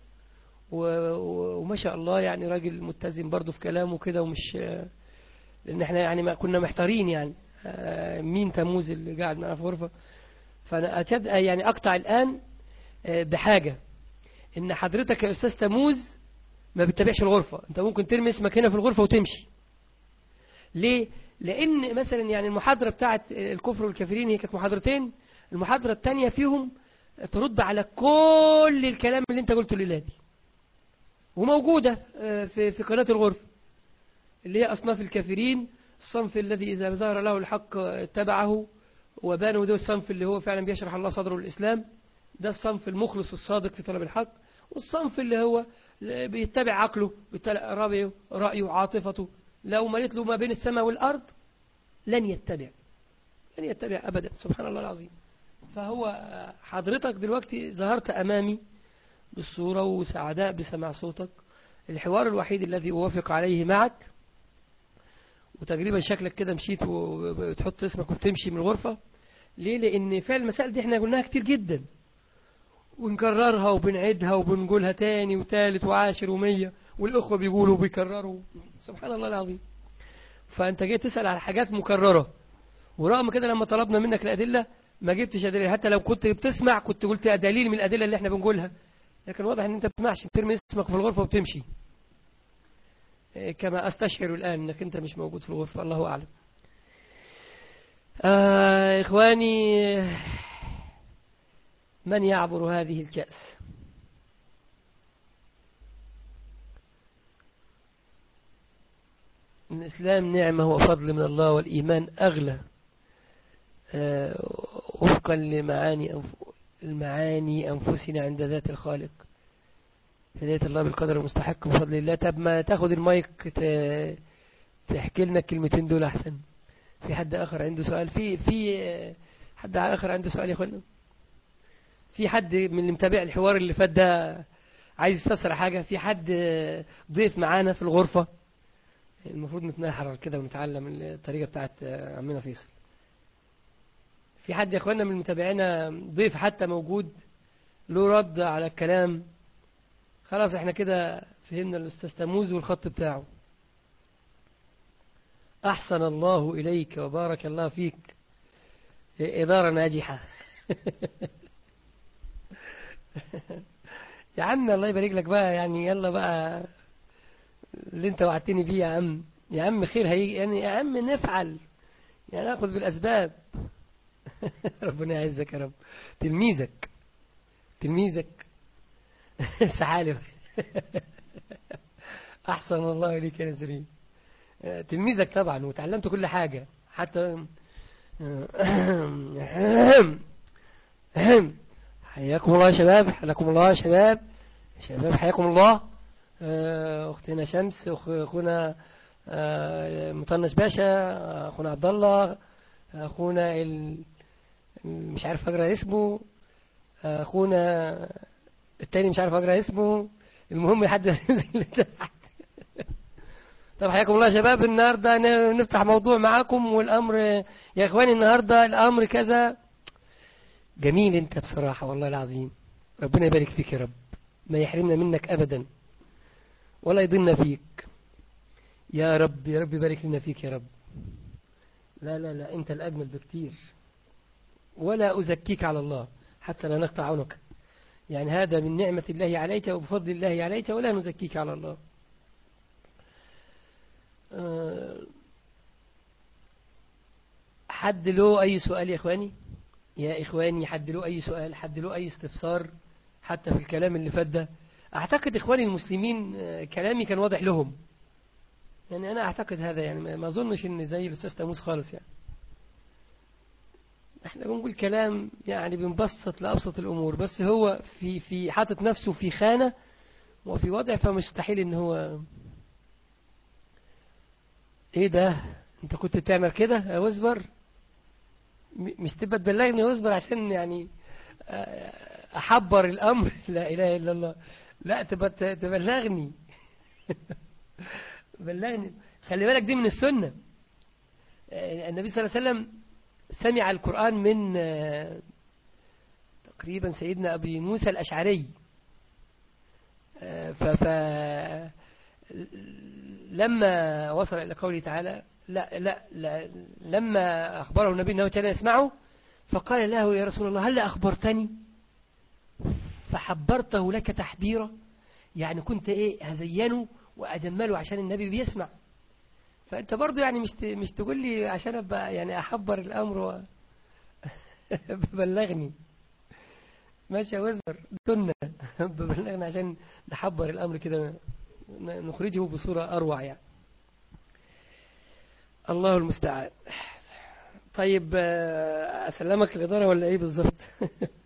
وما شاء الله يعني راجل متزن برضو في كلامه كده، ومش لأن احنا يعني ما كنا محتارين يعني مين تموز اللي قاعد معنا في غرفة. فأنا يعني أقطع الآن بحاجة، إن حضرتك يا أستاذ تموز ما بتتابعش الغرفة. أنت ممكن ترمي اسمك هنا في الغرفة وتمشي. ليه؟ لأن مثلا يعني المحاضرة بتاعت الكفر والكافرين هي كانت محاضرتين. المحاضرة الثانية فيهم ترد على كل الكلام اللي أنت قلته الليلة دي، وموجودة في قناة الغرفة اللي هي أصناف الكافرين. الصنف الذي إذا ظهر له الحق اتبعه وبانه، ده الصنف اللي هو فعلا بيشرح الله صدره الإسلام، ده الصنف المخلص الصادق في طلب الحق. والصنف اللي هو بيتبع عقله، بيتبع رأيه عاطفته. لو مليت له ما بين السماء والأرض لن يتبع أبدا. سبحان الله العظيم. فهو حضرتك دلوقتي ظهرت أمامي بالصورة وسعداء بسماع صوتك. الحوار الوحيد الذي أوافق عليه معك، وتقريبا شكلك كده مشيت وتحط اسمك وبتمشي من الغرفة. ليه؟ لأن فعلا المسائل دي احنا قلناها كتير جدا ونكررها وبنعيدها وبنقولها تاني وثالث وعاشر ومية، والأخوة بيقولوا وبيكرروا. سبحان الله العظيم. فأنت جاي تسأل على حاجات مكررة، ورغم كده لما طلبنا منك الأدلة ما جبتش أدلة. حتى لو كنت بتسمع كنت قلت دليل من الأدلة اللي احنا بنقولها، لكن واضح ان انت بتسمعش، بترمي اسمك في الغرفة وبتمشي، كما أستشعر الآن أنك أنت مش موجود في الغرفة. الله أعلم. إخواني، من يعبر هذه الكأس؟ الإسلام نعمة وفضل من الله، والإيمان أغلى وفقا لمعاني أنفسنا عند ذات الخالق. هداية الله بالقدر المستحق بفضل الله. طب ما تاخد المايك تحكي لنا الكلمتين دول أحسن. في حد آخر عنده سؤال؟ في حد آخر عنده سؤال يا أخوانا؟ في حد من اللي متابع الحوار اللي فات ده عايز يستفسر حاجة؟ في حد ضيف معانا في الغرفة؟ المفروض نتنحرر كده ونتعلم الطريقة بتاعت عمنا فيصل. في حد يا أخوانا من المتابعين ضيف حتى موجود له رد على الكلام؟ خلاص احنا كده فهمنا الأستاذ تموز والخط بتاعه. أحسن الله إليك وبارك الله فيك، إدارة ناجحة. يا عم الله يبارك لك بقى، يعني يلا بقى اللي انت وعدتني بيه يا عم. يا عم خير هيجي يعني، يا عم نفعل يعني، ناخذ بالأسباب. ربنا يعزك يا رب. تلميذك السحالف. أحسن الله إليك يا نسرين. تلميذك طبعا، وتعلمت كل حاجة حتى. حياكم الله يا شباب، حياكم الله يا شباب، حياكم الله. أختنا شمس، أخونا مطنش باشا، أخونا عبد الله، أخونا مش عارف أقرأ اسمه، أخونا التاني مش عارف أقرأ اسمه، المهم لحد ما ينزل تحت. طب حياكم الله يا شباب. النهاردة نفتح موضوع معاكم، والأمر يا إخواني النهاردة الأمر كذا. جميل أنت بصراحة والله العظيم، ربنا يبارك فيك يا رب، ما يحرمنا منك أبدا ولا يضلنا فيك يا رب. يا رب يبارك لنا فيك يا رب. لا لا لا، أنت الأجمل بكتير، ولا أزكيك على الله حتى لا نقطع عنك. يعني هذا من نعمة الله عليك وبفضل الله عليك، ولا نزكيك على الله. حد له أي سؤال يا إخواني؟ يا إخواني حد له أي سؤال، حد له أي استفسار حتى في الكلام اللي فات ده؟ أعتقد إخواني المسلمين كلامي كان واضح لهم، يعني أنا أعتقد هذا، يعني ما أظنش إن زي الأستاذ تاموس خالص. يعني احنا بنقول كلام يعني بنبسط لأبسط الأمور، بس هو في حاطط نفسه في خانة وفي وضع، فمستحيل إن هو إيه ده أنت كنت بتعمل كده واصبر، مش تبقى تبلغني واصبر عشان يعني أحبر الأمر. لا إله إلا الله، لا تبقى تبلغني. بلغني. خلي بالك دي من السنة. النبي صلى الله عليه وسلم سمع القرآن من تقريبا سيدنا أبي موسى الأشعري، لما وصل إلى قوله تعالى لما أخبره النبي أنه كان يسمعه، فقال له يا رسول الله هل أخبرتني فحبرته لك تحبيرا، يعني كنت إيه هزينه وأجمله عشان النبي بيسمع. فأنت برضو يعني مش تقول لي عشان أبقى يعني أحبر الأمر ببلغني. ماشي وزر سنة. ببلغنا عشان نحبر الأمر كده، نخرجه بصورة أروع يعني. الله المستعان. طيب أسلمك الإدارة ولا إيه بالضبط؟